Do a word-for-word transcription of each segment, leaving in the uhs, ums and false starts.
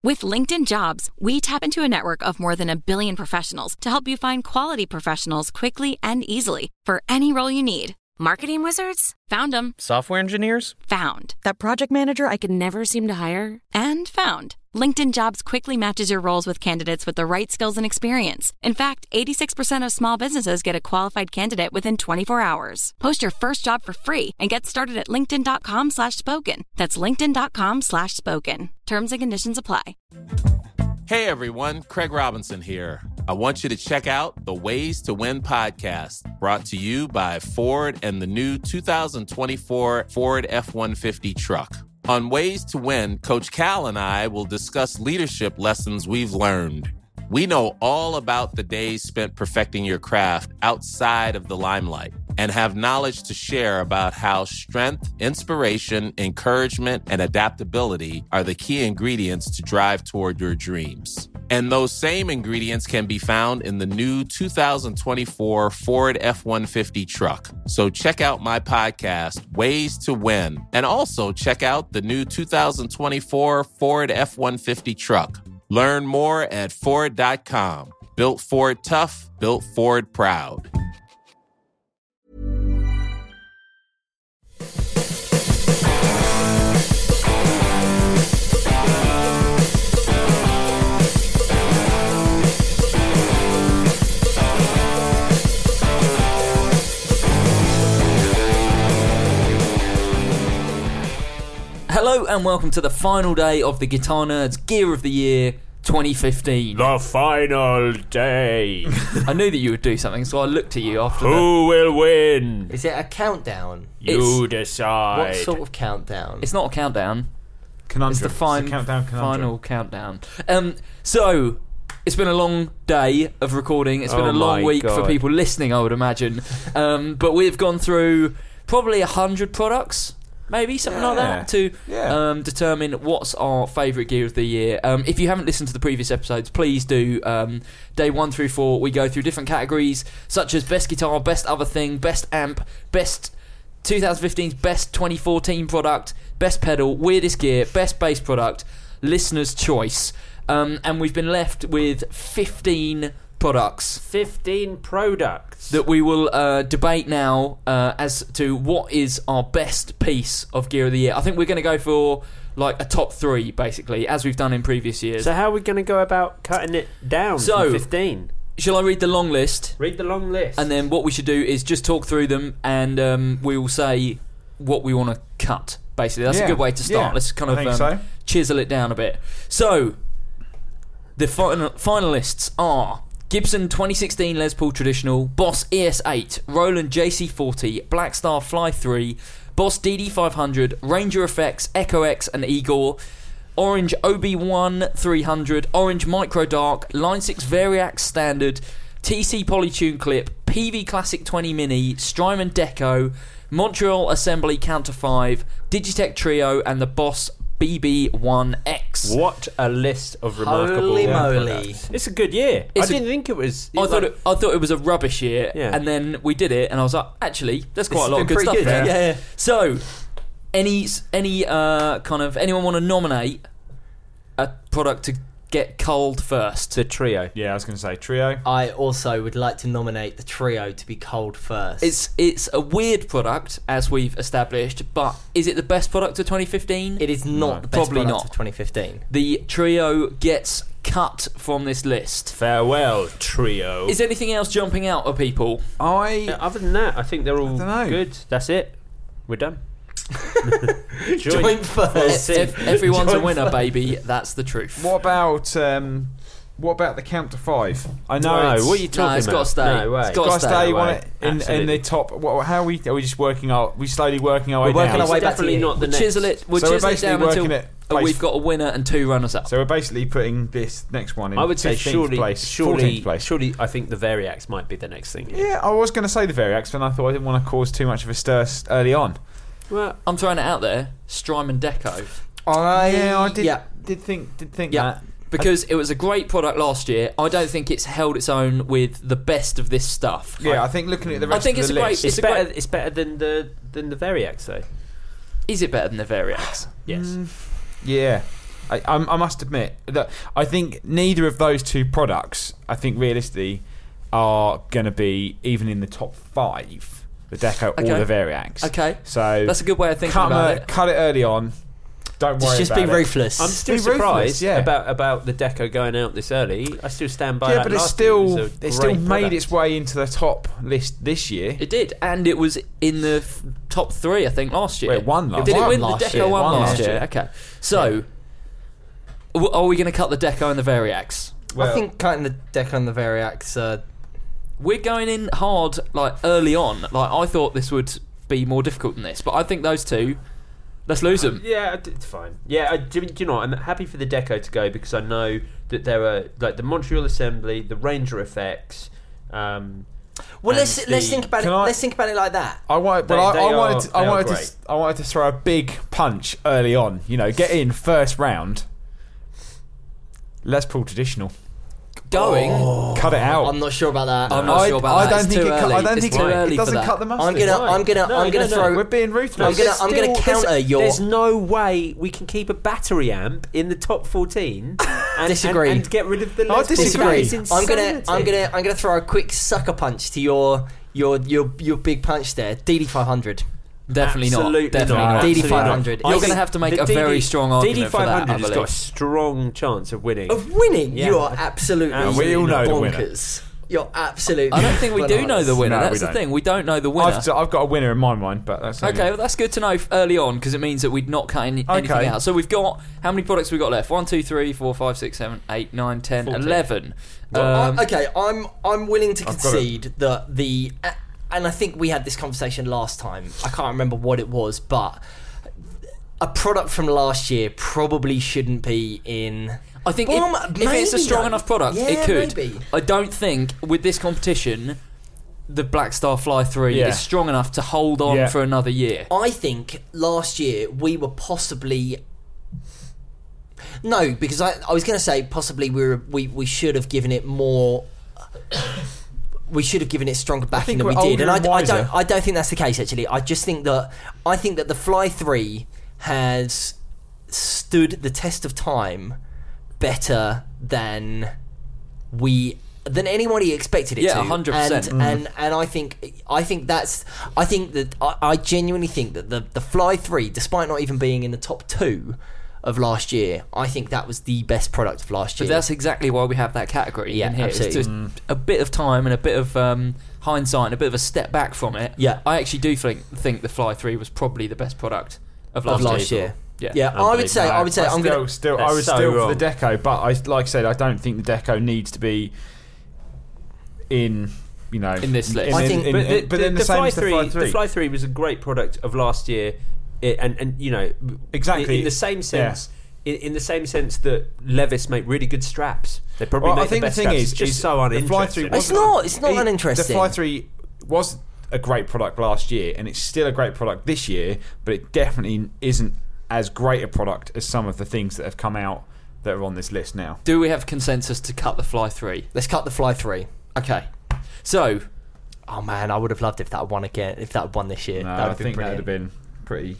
With LinkedIn Jobs, we tap into a network of more than a billion professionals to help you find quality professionals quickly and easily for any role you need. Marketing wizards? Found them. Software engineers? Found. That project manager I could never seem to hire? And found. LinkedIn Jobs quickly matches your roles with candidates with the right skills and experience. In fact, eighty-six percent of small businesses get a qualified candidate within twenty-four hours. Post your first job for free and get started at linkedin.com slash spoken. That's linkedin.com slash spoken. Terms and conditions apply. Hey everyone, Craig Robinson here. I want you to check out the Ways to Win podcast, brought to you by Ford and the new two thousand twenty-four Ford F one fifty truck. On Ways to Win, Coach Cal and I will discuss leadership lessons we've learned. We know all about the days spent perfecting your craft outside of the limelight and have knowledge to share about how strength, inspiration, encouragement, and adaptability are the key ingredients to drive toward your dreams. And those same ingredients can be found in the new two thousand twenty-four Ford F one fifty truck. So check out my podcast, Ways to Win, and also check out the new two thousand twenty-four Ford F one fifty truck. Learn more at Ford dot com. Built Ford tough, built Ford proud. Hello and welcome to the final day of the Guitar Nerds Gear of the Year twenty fifteen. The final day. I knew that you would do something, so I looked at you after Who will win? Is it a countdown? You It's- decide. What sort of countdown? It's not a countdown. Conundrum. It's the fin- It's a countdown conundrum. final countdown. Um, so, it's been a long day of recording. It's been Oh a long my week for God. people listening, I would imagine. Um, but we've gone through probably a hundred products. Maybe something like that to Yeah. um, determine what's our favourite gear of the year. Um, if you haven't listened to the previous episodes, please do. Um, day one through four, we go through different categories such as best guitar, best other thing, best amp, best twenty fifteen's best twenty fourteen product, best pedal, weirdest gear, best bass product, listener's choice. Um, and we've been left with fifteen products fifteen products that we will uh, debate now uh, as to what is our best piece of gear of the year. I think we're going to go for like a top three, basically, as we've done in previous years. So how are we going to go about cutting it down So- from fifteen? Shall I read the long list? Read the long list. And then what we should do is just talk through them, and um, we will say what we want to cut, basically. That's Yeah. a good way to start. Yeah, Let's kind I of think um, so. chisel it down a bit. So, the final finalists are Gibson twenty sixteen Les Paul Traditional, Boss E S eight, Roland J C forty, Blackstar Fly three, Boss D D five hundred, Ranger Effects, Echo X and Igor, Orange O B one three hundred, Orange Micro Dark, Line six Variax Standard, T C Polytune Clip, P V Classic twenty Mini, Strymon Deco, Montreal Assembly Counter five, Digitech Trio, and the Boss B B one X. What a list of remarkable Holy moly. products. It's a good year. It's I a- didn't think it was... I like- thought it, I thought it was a rubbish year, Yeah. and then we did it, and I was like, actually, there's quite It's a lot of been good pretty stuff good, there. yeah, yeah. So, any any uh, kind of anyone want to nominate a product to get culled first? The trio. Yeah, I was going to say trio. I also would like to nominate the trio to be cold first. It's it's a weird product, as we've established, but is it the best product of twenty fifteen? It is not No, the best probably product not. of twenty fifteen. The trio gets cut from this list. Farewell, trio. Is anything else jumping out at people? I Yeah, other than that, I think they're all dunno. good. That's it. We're done. Joint first. If everyone's a Joint winner, first. baby. That's the truth. What about um, what about the count to five? I know No, it's, what are you talking No, it's about? got to stay. No way. It's got Gotta to stay. stay. You want away. it in, in Absolutely. the top. What, how are we? Are we just working our? We slowly working our We're way working down. our way It's back to definitely you. not the We'll next. chisel it. We'll So we're chisel it basically down working until it uh, place- we've got a winner and two runners up. So we're basically putting this next one in. I would say fifteenth surely, place, surely, fourteenth place. surely. I think the Variax might be the next thing. Here. Yeah, I was going to say the Variax, but I thought I didn't want to cause too much of a stir s- early on. Well, I'm throwing it out there. Strymon Deco, I, yeah, I did. Yeah. Did think did think Yeah. that. because it was a great product last year. I don't think it's held its own with the best of this stuff. Yeah, I think looking at the rest I think of it's the a great- list, it's, It's a better. great- It's better than the than the Variax, though. Is it better than the Variax? Yes. yeah, I, I, I must admit that I think neither of those two products, I think realistically, are going to be even in the top five. The Deco Okay. or the Variax. Okay. So That's a good way of thinking cut, 'em about ear- it. cut it early on. Don't worry Just, just about be it. ruthless. I'm still Be ruthless, surprised yeah. about about the Deco going out this early. I still stand by Yeah, that. but it's last year. It still was a it still great made product. its way into the top list this year. It did, and it was in the f- top three, I think, last year. Well, it won last Did it year. win? Won The last Deco year. won Won last last year. year. Okay, so w- are we going to cut the Deco and the Variax? Well, I think cutting the deck on the Variax. Uh, We're going in hard, like early on. Like I thought this would be more difficult than this, but I think those two, let's lose them. Yeah, it's fine. Yeah, I, do, do you know what? I'm happy for the Deco to go because I know that there are like the Montreal Assembly, the Ranger Effects. Um, well, and let's let's the- think about it. Can I- Let's think about it like that. I wanted, but They- I, they I wanted, are- to, I they are wanted to, great. I wanted to throw a big punch early on. You know, get in first round. Let's pull traditional. Going. Cut it out. I'm not sure about that. I'm not I, sure about I that. don't It's think too it. cut- early. I don't It's think too it, early it for doesn't that. cut the mustard. I'm gonna, Why? I'm gonna, No, I'm gonna no, no. throw. We're being I'm ruthless. gonna, I'm gonna Still- counter there's- your. There's no way we can keep a battery amp in the top fourteen. And, Disagree. And, and get rid of the. I Les Paul. disagree. It's I'm gonna, insanity. I'm gonna, I'm gonna throw a quick sucker punch to your, your, your, your big punch there. D D five hundred. Definitely Absolutely not. Definitely not. not. D D Absolutely five not. hundred. I You're think gonna have to make the a very D D strong argument for that, I D D five hundred has got believe. a strong chance of winning. Of winning, Yeah. you are absolutely And we all know the winner. bonkers. You're absolutely. I don't think we do know the winner. No, That's we the don't. thing. We don't know the winner. I've, I've got a winner in my mind, but that's only- Okay, well, that's good to know f- early on because it means that we're not cutting anything Okay. out. So we've got how many products we got left? One, two, three, four, five, six, seven, eight, nine, ten, fourteen. eleven. Well, Um, I, okay, I'm I'm willing to I've got concede that the a- and I think we had this conversation last time. I can't remember what it was, but a product from last year probably shouldn't be in. I think Well, if, if it's a maybe strong though. enough product, Yeah, it could. maybe. I don't think with this competition, the Black Star Fly three Yeah. is strong enough to hold on Yeah. for another year. I think last year we were possibly. No, because I, I was going to say possibly we were we, we should have given it more. We should have given it stronger backing think than we we're did, and I, older and I wiser. don't. I don't think that's the case. Actually, I just think that I think that the Fly Three has stood the test of time better than we than anybody expected it Yeah, to. one hundred percent. And, and and I think I think that's I think that I, I genuinely think that the the Fly Three, despite not even being in the top two of last year, I think that was the best product of last But year. that's exactly why we have that category Yeah, in here. absolutely. It's just a bit of time and a bit of um, hindsight and a bit of a step back from it. Yeah. I actually do think think the Fly three was probably the best product of last, of last year. year. Yeah. Yeah, I would say No, I would say I I'm still, gonna. still, I That's was so still wrong. for the Deco, but I, like I said, I don't think the Deco needs to be in, you know, In this list. I think- in- but the, in- but then the, the same Fly as the three, Fly three. the Fly three was a great product of last year, it, and and you know Exactly. in, in the same sense. In, in the same sense that Levis make really good straps, they probably Well, make I think the the best thing straps. is, it's just is so the uninteresting. Fly three It's wasn't- not. It's not it- uninteresting. The Fly three was a great product last year, and it's still a great product this year, but it definitely isn't as great a product as some of the things that have come out that are on this list now. Do we have consensus to cut the Fly three? Let's cut the Fly Three. Okay. So, Oh man, I would have loved if that had won again. If that had won this year, No, that would I have been think that would brilliant. have been pretty.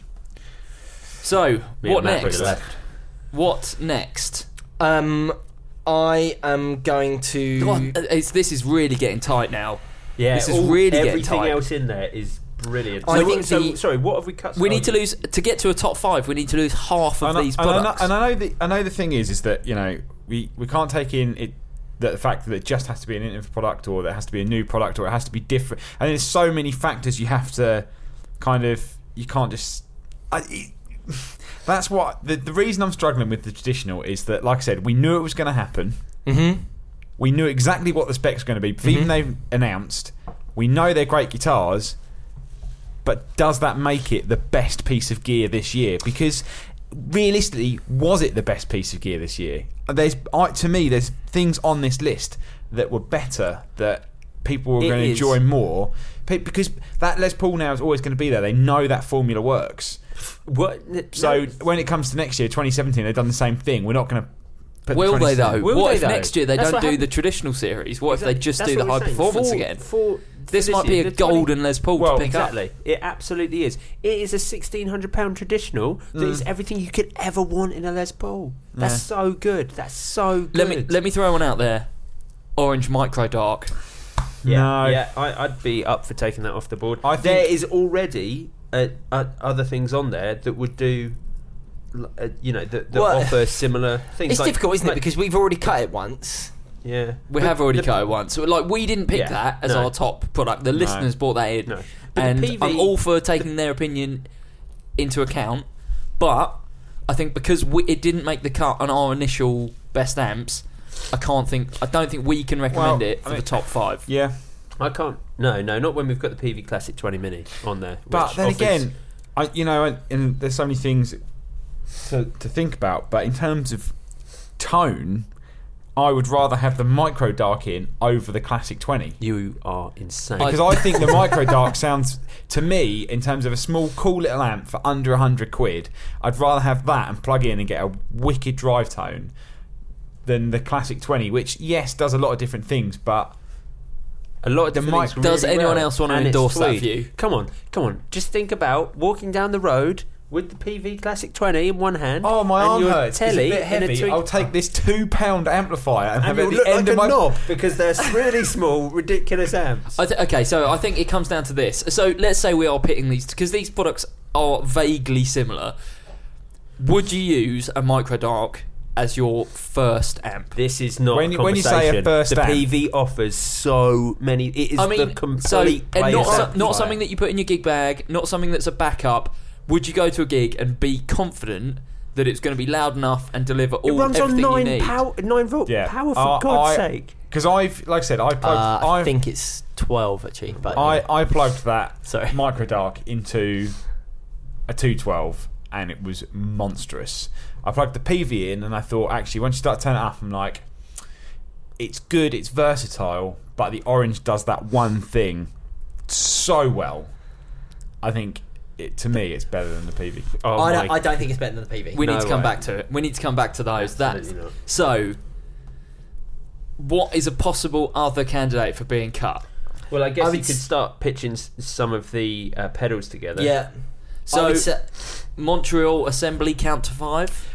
so Me what and Matt next? would have left. What next? Um, I am going to. God, it's, this is really getting tight now. Yeah, This is all- really getting everything tight. else in there is brilliant. I so, think so, the- sorry, what have we cut? We need to Oh, lose to get to a top five. We need to lose half of And I- these and I know- products. And I know the I know the thing is is that you know we, we can't take in it that the fact that it just has to be an innovative product or that it has to be a new product or it has to be different. And there's so many factors you have to kind of you can't just. I, it, that's what the the reason I'm struggling with the traditional is that, like I said, we knew it was going to happen. Mm-hmm. We knew exactly what the specs were going to be. But even they've announced, we know they're great guitars. But does that make it the best piece of gear this year? Because realistically, was it the best piece of gear this year? There's, I- to me, there's things on this list that were better that people were It going to is. enjoy more. Pe- Because that Les Paul now is always going to be there. They know that formula works. What? So no, when it comes to next year, twenty seventeen, they've done the same thing. We're not going to But Will the they twenty- though? Will what they, if though? next year they That's don't what do happened- the traditional series? What if they just That's do the what we're high saying. performance For- again? For, This for might be year, a the twenty golden Les Paul Well, to pick up. Exactly. It absolutely is. It is a sixteen hundred pound traditional that is everything you could ever want in a Les Paul. That's Yeah. so good. That's so good. Let me let me throw one out there. Orange Micro Dark. Yeah, No. yeah, I, I'd be up for taking that off the board. I there think- is already uh, uh, other things on there that would do, uh, you know, that, that Well, offer similar things. It's like- difficult, isn't like- it? Because we've already cut it once. yeah, We But have already the- cut it once. So, like, we didn't pick Yeah, that as no. our top product. The listeners brought that in, No. But the and P V I'm all for taking their opinion into account. But I think because we, it didn't make the cut on our initial best amps, I can't think. I don't think we can recommend Well, it for I mean- the top five. Yeah, I can't. No, no, not when we've got the P V Classic twenty Mini on there. but which then offers- again, I you know, and, and there's so many things to to think about. But in terms of tone, I would rather have the Micro Dark in over the Classic twenty. you are insane. Because I think the Micro Dark sounds, to me, in terms of a small, cool little amp for under a hundred quid, I'd rather have that and plug in and get a wicked drive tone than the Classic twenty, which, yes, does a lot of different things, but A lot of The different mic- things Does really anyone well. else want to And it's endorse that tweed. view? Come on, come on. Just think about walking down the road with the P V Classic twenty in one hand. oh, my and arm your hurts. Telly It's a bit in heavy. tweed. I'll take this two pound amplifier and, and have it you'll at the look end like of a my knob because they're really small, ridiculous amps. I th- okay, so I think it comes down to this. So let's say we are pitting these because these products are vaguely similar. Would you use a Micro Dark as your first amp? This is not When a you- when you say a conversation. first the amp- P V offers so many. It is I mean, the complete so and player not so, amplifier. not something that you put in your gig bag, not something that's a backup. Would you go to a gig and be confident that it's going to be loud enough and deliver all It runs on everything you nine need? power, nine volt Yeah. power. For Uh, God's I- sake! Because I've, like I said, I plugged, Uh, I I've, think it's twelve actually. But I, yeah. I plugged that Sorry. Micro Dark into a two twelve and it was monstrous. I plugged the P V in and I thought, actually, once you start turning it up, I'm like, it's good, it's versatile, but the Orange does that one thing so well. I think, it, to me, it's better than the P V. Oh I, my don't, I don't think it's better than the P V. We No need to come way. back to it. We need to come back to those. That Absolutely not. so. What is a possible other candidate for being cut? Well, I guess I you would could s- start pitching s- some of the uh, pedals together. Yeah. So I would say, Montreal Assembly count to five.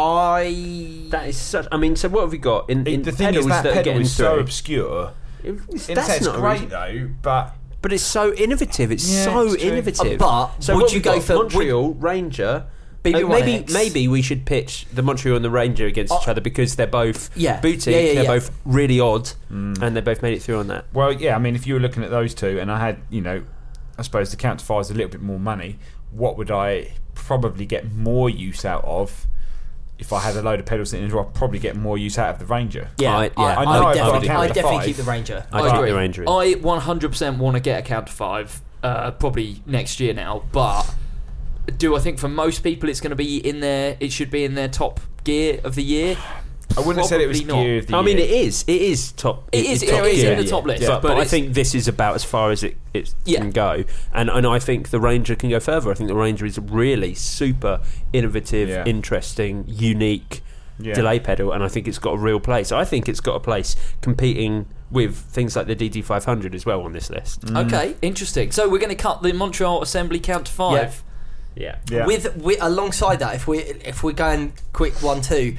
I That is such. I mean, so what have we got in, in the thing pedals is, that, that are pedal getting is so through? obscure. It's- In a that's sense, not a great reason- though, but But it's so innovative. It's Yeah, so it's true. innovative. Uh, but so would what you we go got? for- Montreal Ranger? B B Uh, one maybe X? maybe we should pitch the Montreal and the Ranger against each Oh. other because they're both Yeah. boutique. Yeah, yeah, they're yeah. both really odd, Mm. and they both made it through on that. well, yeah. I mean, if you were looking at those two, and I had, you know, I suppose the Count to Five is a little bit more money. What would I probably get more use out of if I had a load of pedals sitting in? I'd probably get more use out of the Ranger. yeah, I- I, yeah, I, I know would I've got definitely, a count I to definitely five. keep the Ranger. I I keep agree. the Ranger in. I one hundred percent want to get a count to five, uh, probably next year now. But do I think for most people it's going to be in their? It should be in their top gear of the year. I wouldn't have said it was Probably not. gear of the I mean, year. it is. It is top. It is- it's top it is gear in the of top year. list, Yeah, but but, I it's- think this is about as far as it, it Yeah. can go, and and I think the Ranger can go further. I think the Ranger is a really super innovative, Yeah. interesting, unique Yeah. delay pedal, and I think it's got a real place. I think it's got a place competing with things like the D D five hundred as well on this list. Mm. Okay, interesting. So we're going to cut the Montreal Assembly count to five. Yeah. Yeah. With, with alongside that, if we if we're going quick one two,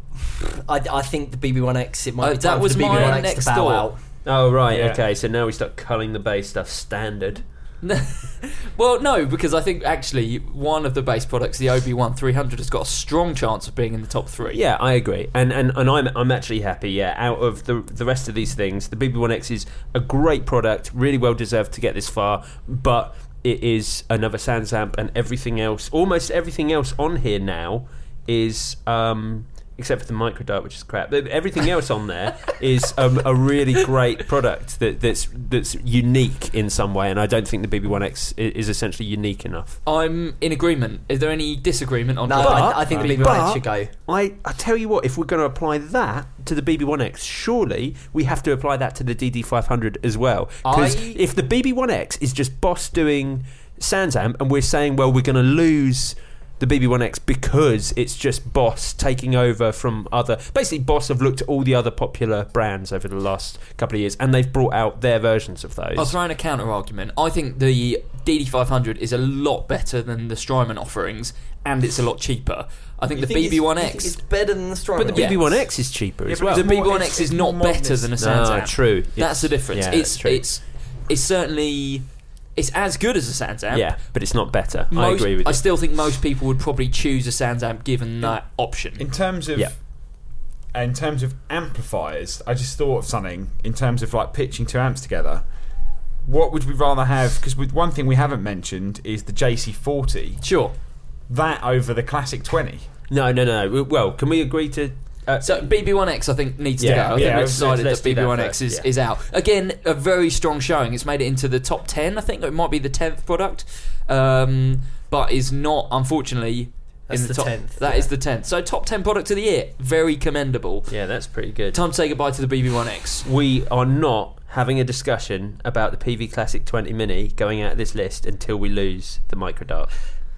I, I think the B B one X it might Oh, be that time was for the B B one my X next to bow thought. out. Oh right. Yeah. Okay. So now we start culling the bass stuff standard. Well, no, because I think actually one of the base products, the O B one three hundred, has got a strong chance of being in the top three. Yeah, I agree, and and, and I'm I'm actually happy. Yeah, out of the the rest of these things, the B B one X is a great product, really well deserved to get this far, but it is another Sans amp, and everything else, almost everything else on here now is. Um, Except for the Micro Dart, which is crap. But everything else on there is um, a really great product that, that's that's unique in some way, and I don't think the B B one X is, is essentially unique enough. I'm in agreement. Is there any disagreement on No, that? I, I think the B B one X But- should go. I, I tell you what, if we're going to apply that to the B B one X, surely we have to apply that to the D D five hundred as well. Because I- if the B B one X is just Boss doing Sans amp, and we're saying, well, we're going to lose the B B one X because it's just Boss taking over from other... Basically, Boss have looked at all the other popular brands over the last couple of years, and they've brought out their versions of those. I'll throw in a counter argument. I think the D D five hundred is a lot better than the Strymon offerings, and it's a lot cheaper. I think You the think B B one it's- you X... think it's better than the Strymon. But the Yeah. B B one X is cheaper Yeah, as but well. the it's B B more- one it's- X is it's not more better modernist. than a No, Sans Amp. true. That's It's- the difference. yeah, it's that's true. it's it's certainly it's as good as a Sans Amp. Yeah, but it's not better. I Most- agree with you. I still think most people would probably choose a Sans Amp given that option. In terms of Yeah. in terms of amplifiers, I just thought of something in terms of like pitching two amps together. What would we rather have? Because with one thing we haven't mentioned is the J C forty. Sure. That over the Classic twenty. No, no, no. Well, can we agree to... Uh, So B B one X I think needs Yeah, to go. I yeah, think we've let's- decided let's that do B that B one X first, is, yeah. is out. Again, a very strong showing. It's made it into the top ten. I think it might be the tenth product, um, but is not, unfortunately, That's in the, the top. tenth, That yeah. is the tenth. So top ten product of the year. Very commendable. yeah, that's pretty good. Time to say goodbye to the B B one X. We are not having a discussion about the P V Classic twenty Mini going out of this list until we lose the Micro Dark.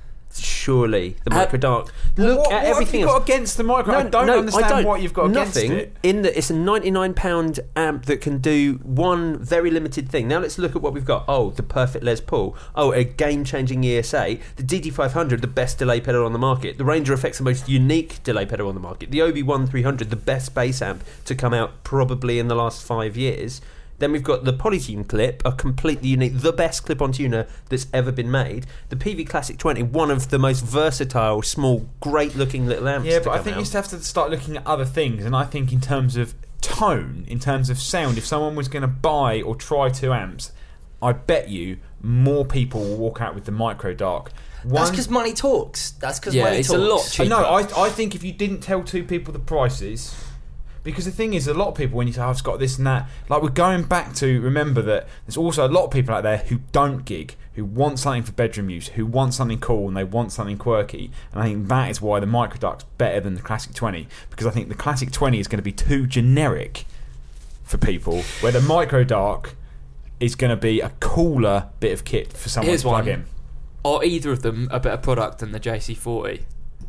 Surely the Uh, Micro Dark. Look what, at what everything have you else. got against the micro? I don't no, understand I don't. what you've got Nothing against it. in that it's a ninety-nine pound amp that can do one very limited thing. Now let's look at what we've got. Oh, the perfect Les Paul. Oh, a game-changing E S A. The D D five hundred, the best delay pedal on the market. The Ranger Effects, the most unique delay pedal on the market. The O B one three hundred, the best bass amp to come out probably in the last five years. Then we've got the Polytune clip, a completely unique, the best clip-on tuner that's ever been made. The P V Classic twenty, one of the most versatile, small, great-looking little amps. Yeah, to but I come think out. you just have to start looking at other things. And I think in terms of tone, in terms of sound, if someone was going to buy or try two amps, I bet you more people will walk out with the Micro Dark. That's One- because money talks. That's because Yeah, money it's a talks. lot cheaper. No, I, I think if you didn't tell two people the prices, because the thing is, a lot of people, when you say, oh, I've got this and that, like we're going back to remember that there's also a lot of people out there who don't gig, who want something for bedroom use, who want something cool and they want something quirky. And I think that is why the Micro Dark's better than the Classic twenty, because I think the Classic twenty is going to be too generic for people, where the Micro Dark is going to be a cooler bit of kit for someone Here's to plug one. in. Are either of them a better product than the J C forty?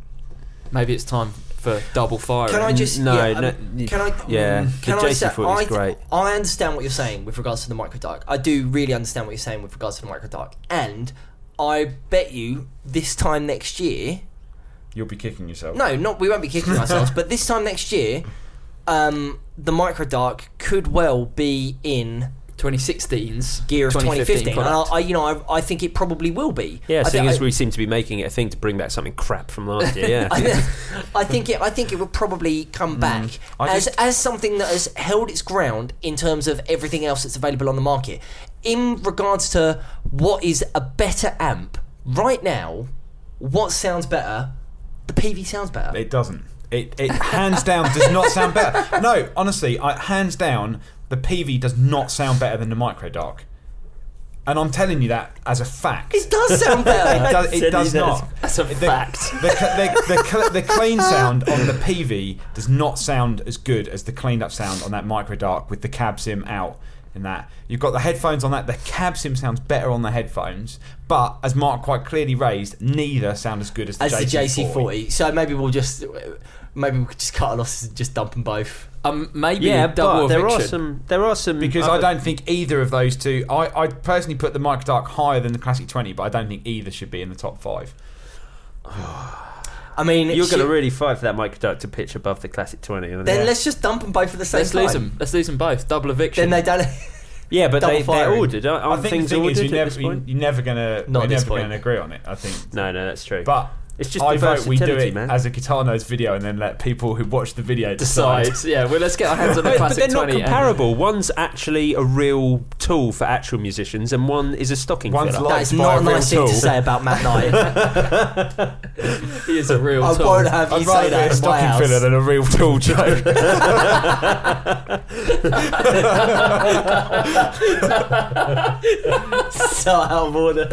Maybe it's time for double firing. Can I just No, yeah, no, um, you- can I yeah, mm, can the I J C say forty is I, th- great. I understand what you're saying with regards to the Micro Dark. I do really understand what you're saying with regards to the Micro Dark, and I bet you this time next year. You'll be kicking yourself. No, not we won't be kicking ourselves, but this time next year, um, the Micro Dark could well be in twenty sixteen's gear of twenty fifteen. And I, product. I, you know, I, I think it probably will be. Yeah, I seeing thi- as I- we seem to be making it a thing to bring back something crap from last year, yeah. I, thi- I think it. I think it will probably come back I as just- as something that has held its ground in terms of everything else that's available on the market. In regards to what is a better amp right now, what sounds better? The P V sounds better. It doesn't. It, it hands down does not sound better. No, honestly, I, hands down, the P V does not sound better than the Micro Dark. And I'm telling you that as a fact. It does sound It better. does, Said it he does does. not. That's a The- fact. The, the, the, cl- the clean sound on the P V does not sound as good as the cleaned up sound on that Micro Dark with the cab sim out in that. You've got the headphones on that. The cab sim sounds better on the headphones. But as Mark quite clearly raised, neither sound as good as the As the J C J C forty. forty. So maybe we'll just maybe we could just cut our losses and just dump them both. Um, maybe Yeah, double but there are eviction. some. There are some Because I other- don't think either of those two. I, I personally put the Micro Dark higher than the Classic twenty, but I don't think either should be in the top five. I mean, You're going to should- really fight for that Micro Dark to pitch above the Classic twenty. aren't then you? let's just dump them both at the same Let's time. lose them. Let's lose them both. Double eviction. Then they don't. yeah, but double they, they're firing. ordered. Aren't I aren't think the things thing ordered is, you at never, this you, point? you're never gonna, Not we're at this never point. gonna agree on it. I think, No, no, that's true. but it's just I the vote we do versatility, it man. as a Guitar Nerds video, and then let people who watch the video decide. Decide. Yeah, well, let's get our hands on the But, but Classic they're not twenty. and- comparable. One's actually a real tool for actual musicians, and one is a stocking One's filler. like- That is By not a a real nice thing tool. to say about Matt Knight. He is a real I tool. won't have you I'd say rather be that a in my stocking house. filler than a real tool, Joe. So out of order.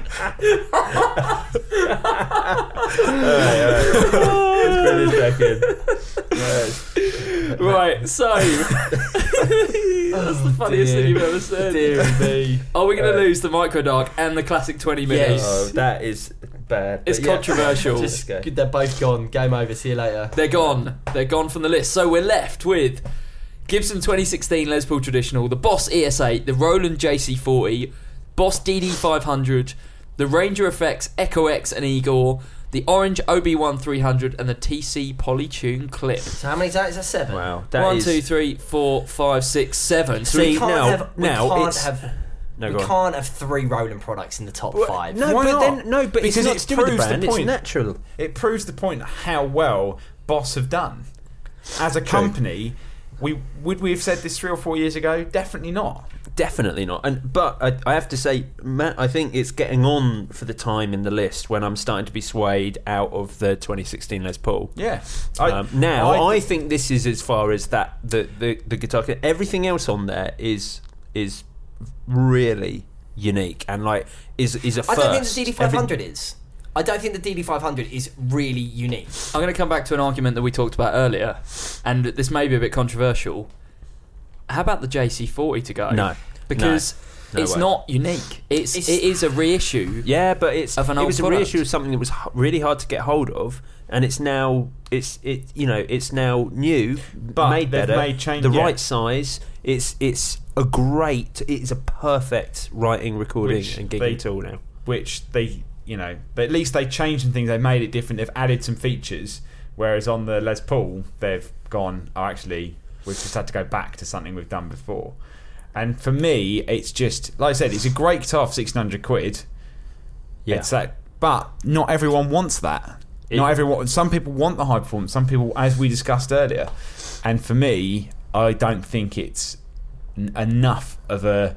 Right, so that's the funniest thing you've ever said. Dear me. Are we going to lose the Micro Dark and the Classic twenty Mini? Yes. Oh, that is bad. It's but yeah. controversial. Just, go. they're both gone. Game over. See you later. They're gone. They're gone from the list. So we're left with Gibson twenty sixteen Les Paul Traditional, the Boss E S eight, the Roland J C forty, Boss D D five hundred, the Ranger Effects Echo X and Igor, the Orange O B one three hundred, and the T C Polytune Clip. So how many is that? Is that seven? Wow. That One, is- two, three, four, five, six, seven. So See, we can't now- have. We now can't it's- have. No, we go on. can't have three Roland products in the top five. No, Why but not? then no, but Because it's not it to do with the proves the brand. It's point. natural. It proves the point how well Boss have done. As a company, we would we have said this three or four years ago? Definitely not. Definitely not. And but I, I have to say, Matt, I think it's getting on for the time in the list when I'm starting to be swayed out of the twenty sixteen Les Paul. Yeah. Um, now I- I, think this is as far as that the, the the guitar. Everything else on there is is really unique and like is is a I first. don't think the D D five hundred Every- is. I don't think the D D five hundred is really unique. I'm going to come back to an argument that we talked about earlier, and this may be a bit controversial. How about the J C forty to go? No, because no. No it's way. not unique. It's, It's- it is a reissue. Yeah, but it's Of an it old was a product. reissue of something that was h- really hard to get hold of, and it's now it's it you know it's now new, But made they've better, made change- the yeah. right size. It's it's a great, it's a perfect writing, recording, Which and gigging they- tool now. which they, you know, but at least they changed some things. They made it different. They've added some features. Whereas on the Les Paul, they've gone, oh, actually, we've just had to go back to something we've done before. And for me, it's just, like I said, it's a great guitar for sixteen hundred quid. Yeah. It's that, but not everyone wants that. It- not everyone. Some people want the high performance. Some people, as we discussed earlier. And for me, I don't think it's n- enough of a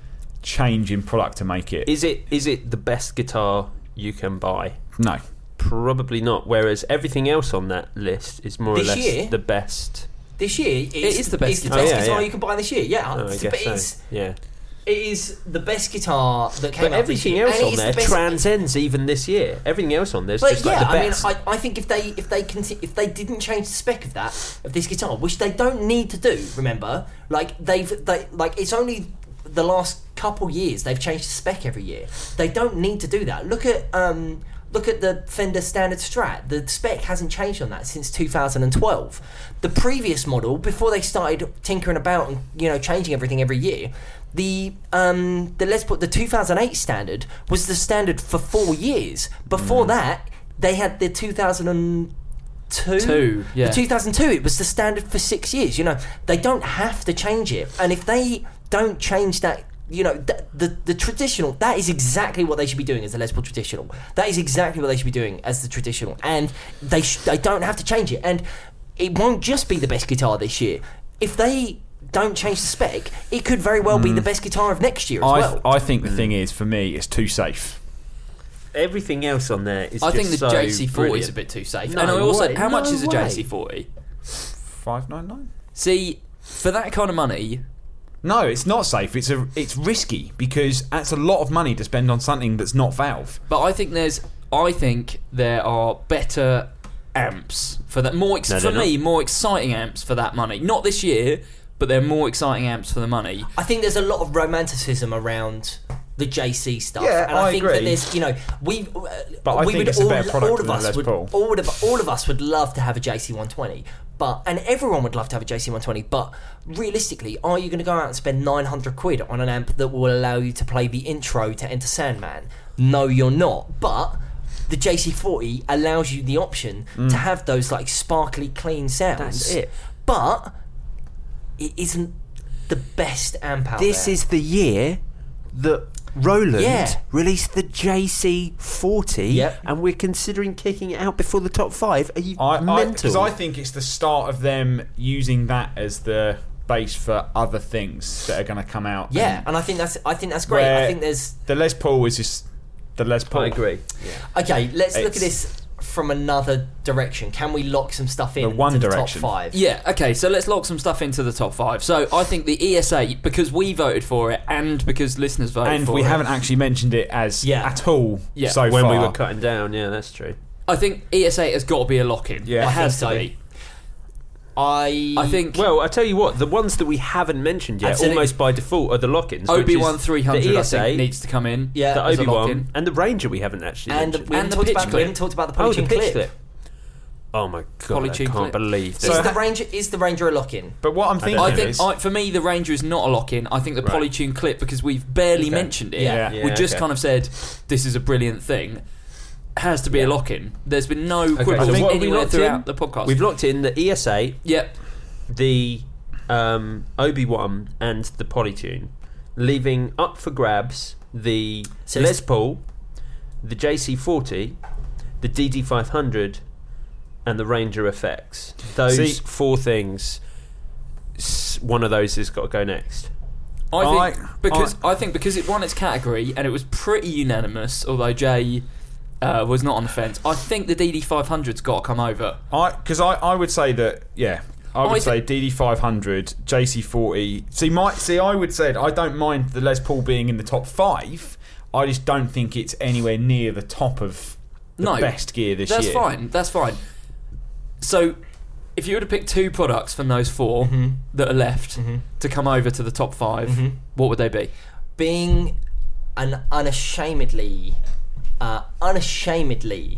change in product to make it. Is it is it the best guitar you can buy? No. Probably not. Whereas everything else on that list is more This or less year? the best. This year, it's, is the best it's the guitar. best Oh, yeah, guitar yeah. you can buy this year. Yeah, Oh, I but guess it's, so. Yeah. it is the best guitar that came But out this everything year. else And on it's there the best- transcends even this year. Everything else on there's But just yeah, like the I mean, best. I, I think if they if they conti- if they didn't change the spec of that of this guitar, which they don't need to do, remember, like they've they like it's only the last couple years they've changed the spec every year. They don't need to do that. Look at um look at the Fender Standard Strat. The spec hasn't changed on that since two thousand twelve. The previous model, before they started tinkering about and you know changing everything every year. The um the Les Paul the two thousand eight standard was the standard for four years. Before that, they had the two thousand two. Two, yeah. The two thousand two. It was the standard for six years. You know, they don't have to change it, and if they don't change that, you know, th- the the traditional. That is exactly what they should be doing as the Les Paul traditional. That is exactly what they should be doing as the traditional, and they sh- they don't have to change it, and it won't just be the best guitar this year. If they don't change the spec, it could very well be the best guitar of next year as I, well. I think the thing is, for me, it's too safe. Everything else on there is I just think the so J C forty is brilliant. a bit too safe. No and I also, way, how much no is a way. J C forty? five ninety-nine? See, for that kind of money, No, it's not safe. It's a it's risky because that's a lot of money to spend on something that's not Valve. but I think there's, I think there are better amps for that. More ex- No, for they're me, more exciting amps for that money. Not this year, but they're more exciting amps for the money. I think there's a lot of romanticism around the J C stuff, Yeah, and I, I think agree. that there's, you know, we. Uh, But I we think would it's a all, better product all of than the us Les would, Paul. all of all of us would love to have a J C one twenty, but and everyone would love to have a J C one twenty. But realistically, are you going to go out and spend nine hundred quid on an amp that will allow you to play the intro to Enter Sandman? No, you're not. But the J C forty allows you the option to have those like sparkly, clean sounds. That's it. But it isn't the best amp out This there. is the year that Roland Yeah. released the J C forty, Yep. and we're considering kicking it out before the top five. Are you I mental? because I, think it's the start of them using that as the base for other things that are going to come out. Yeah, And and I think that's I think that's great. I Where- think there's the Les Paul is just the Les Paul. I agree. okay. Let's look at It's- this from another direction. Can we lock some stuff in The one into the direction. top five? Yeah, okay, so let's lock some stuff into the top five. So I think the E S eight, because we voted for it and because listeners voted And for we it, haven't actually mentioned it as Yeah. at all Yeah. so When far. we were cutting down, yeah, that's true. I think E S eight has got to be a lock-in. Yeah. it I has think to so. be. I I think Well, I tell you what, the ones that we haven't mentioned yet, Absolutely. almost by default, are the lock-ins. which Obi-Wan is three hundred the E I S A, think needs to come in. Yeah. the as a Obi-Wan, lock-in. and the Ranger we haven't actually and mentioned. we And haven't, the talked pitch about, we clip. haven't talked about the oh, polytune the pitch clip. clip. Oh my god, I Polytune can't clip. believe So this. is ha- the Ranger is the Ranger a lock-in? But what I'm thinking I know. think is, I, for me the Ranger is not a lock-in. I think the Right. Polytune clip, because we've barely Okay. mentioned it, Yeah. Yeah. we just okay. kind of said this is a brilliant thing, has to be a lock-in. There's been no Okay, quibbles so what have we anywhere locked throughout in? the podcast. We've locked in the E S A, Yep. the um, Obi-Wan, and the Polytune, leaving up for grabs the So Les it's- Paul, the J C forty, the D D five hundred, and the Ranger F X. Those See- four things, s- one of those has got to go next. I think I- because I, think because it won its category and it was pretty unanimous, although Jay uh, was not on the fence. I think the D D five hundred's got to come over. I because I, I would say that yeah. I would I say thi- D D five hundred, J C forty. See, my see, I would say I don't mind the Les Paul being in the top five. I just don't think it's anywhere near the top of the No, best gear this That's year. fine. That's fine. So, if you were to pick two products from those 4 Mm-hmm. that are left to come over to the top 5 Mhm. what would they be? Being an unashamedly, uh, unashamedly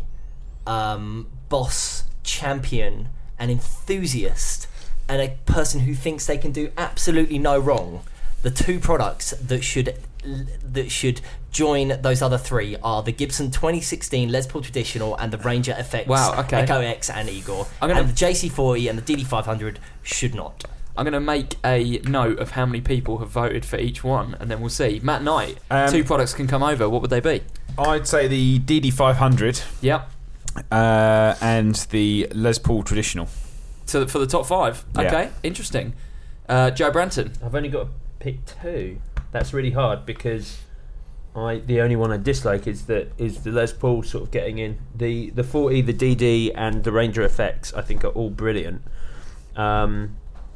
um, boss champion, an enthusiast, and a person who thinks they can do absolutely no wrong. The two products that should that should join those other three are the Gibson twenty sixteen Les Paul Traditional and the Ranger F X, Wow, okay. Echo X and Igor. I'm gonna- And the J C forty and the D D five hundred should not. I'm going to make a note of how many people have voted for each one, and then we'll see. Matt Knight, Um, two products can come over. What would they be? I'd say the D D five hundred Yep. uh, and the Les Paul Traditional. So for the top five. Yeah. Okay, interesting. Uh, Joe Branton. I've only got to pick two. That's really hard because I the only one I dislike is that is the Les Paul sort of getting in. The the forty, the D D, and the Ranger F X I think are all brilliant. Um,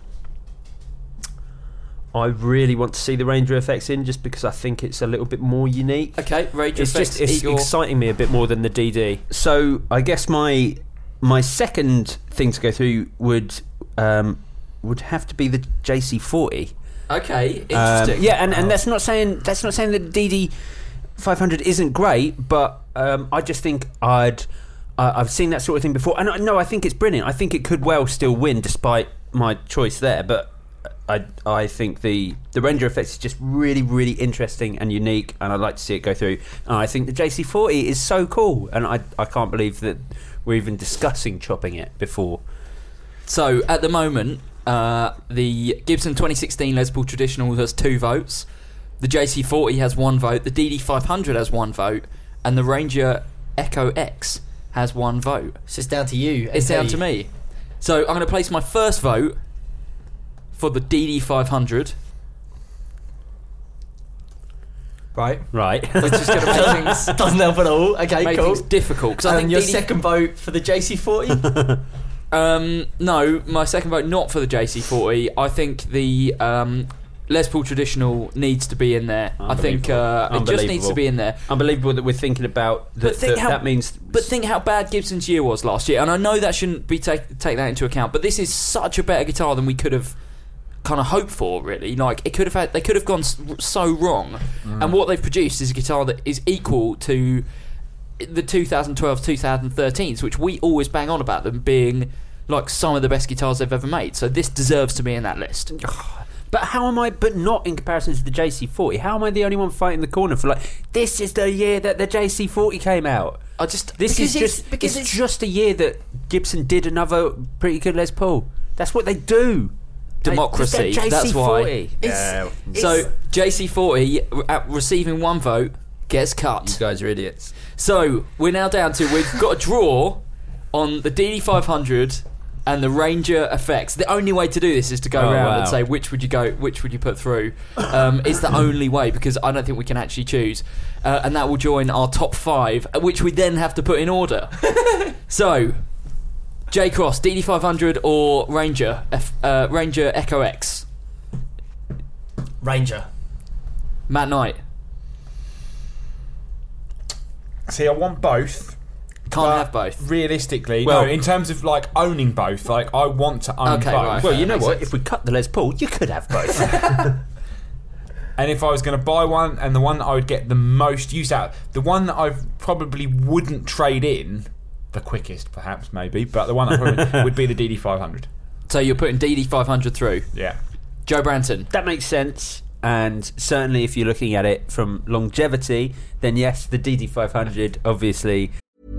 I really want to see the Ranger F X in just because I think it's a little bit more unique. Okay, Ranger It's F X, just it's Igor. exciting me a bit more than the D D. So I guess my my second thing to go through would um, would have to be the J C forty. Okay, Um, interesting. yeah, and, and that's not saying that's not saying that the D D five hundred isn't great, but um, I just think I'd I, I've seen that sort of thing before, and I, no, I think it's brilliant. I think it could well still win despite my choice there, but I I think the the Ranger F X is just really really interesting and unique, and I'd like to see it go through. And I think the J C forty is so cool, and I I can't believe that we're even discussing chopping it before. So at the moment, uh, the Gibson twenty sixteen Les Paul Traditional has two votes. The J C forty has one vote. The D D five hundred has one vote, and the Ranger Echo X has one vote. So it's down to you. It's down to Eddie. me. So I'm going to place my first vote for the D D five hundred, Right. Right. which is going to make things, Doesn't help at all. Okay, make cool. things difficult. Because I And think your D D second vote for the J C forty? Um, no, my second vote not for the J C forty. I think the um, Les Paul Traditional needs to be in there. I think uh, it just needs to be in there. Unbelievable that we're thinking about that. But think that, how- that means. But think how bad Gibson's year was last year, and I know that shouldn't be take take that into account. But this is such a better guitar than we could have kind of hoped for. Really, like it could have had, they could have gone s- so wrong. And what they've produced is a guitar that is equal to the twenty twelve twenty thirteens, which we always bang on about them being like some of the best guitars they've ever made. So this deserves to be in that list. But how am I? But not in comparison to the J C forty. How am I the only one fighting the corner for like? This is the year that the J C forty came out. I just This Because is it's- just because it's, it's- just a year that Gibson did another pretty good Les Paul. That's what they do. They- Democracy, it's their that's why. J C forty. It's, so J C forty at receiving one vote gets cut. guys are idiots. So we're now down to we've got a draw on the D D five hundred and the Ranger F X. The only way to do this is to go Oh, around wow. and say which would you go, which would you put through. Um, it's the only way because I don't think we can actually choose, uh, and that will join our top five, which we then have to put in order. So, J Cross, D D five hundred or Ranger F, uh, Ranger Echo X. Ranger. Matt Knight. See, I want both, Can't But have both. Realistically, Well- no. In terms of like owning both, like I want to own Okay, both. right. Well, you know Makes what? sense. If we cut the Les Paul, you could have both. And if I was going to buy one, and the one that I would get the most use out, the one that I probably wouldn't trade in, the quickest perhaps maybe, but the one that probably would be the D D five hundred. So you're putting D D five hundred through. Yeah. Joe Branton. That makes sense. And certainly if you're looking at it from longevity, then yes, the D D five hundred, obviously.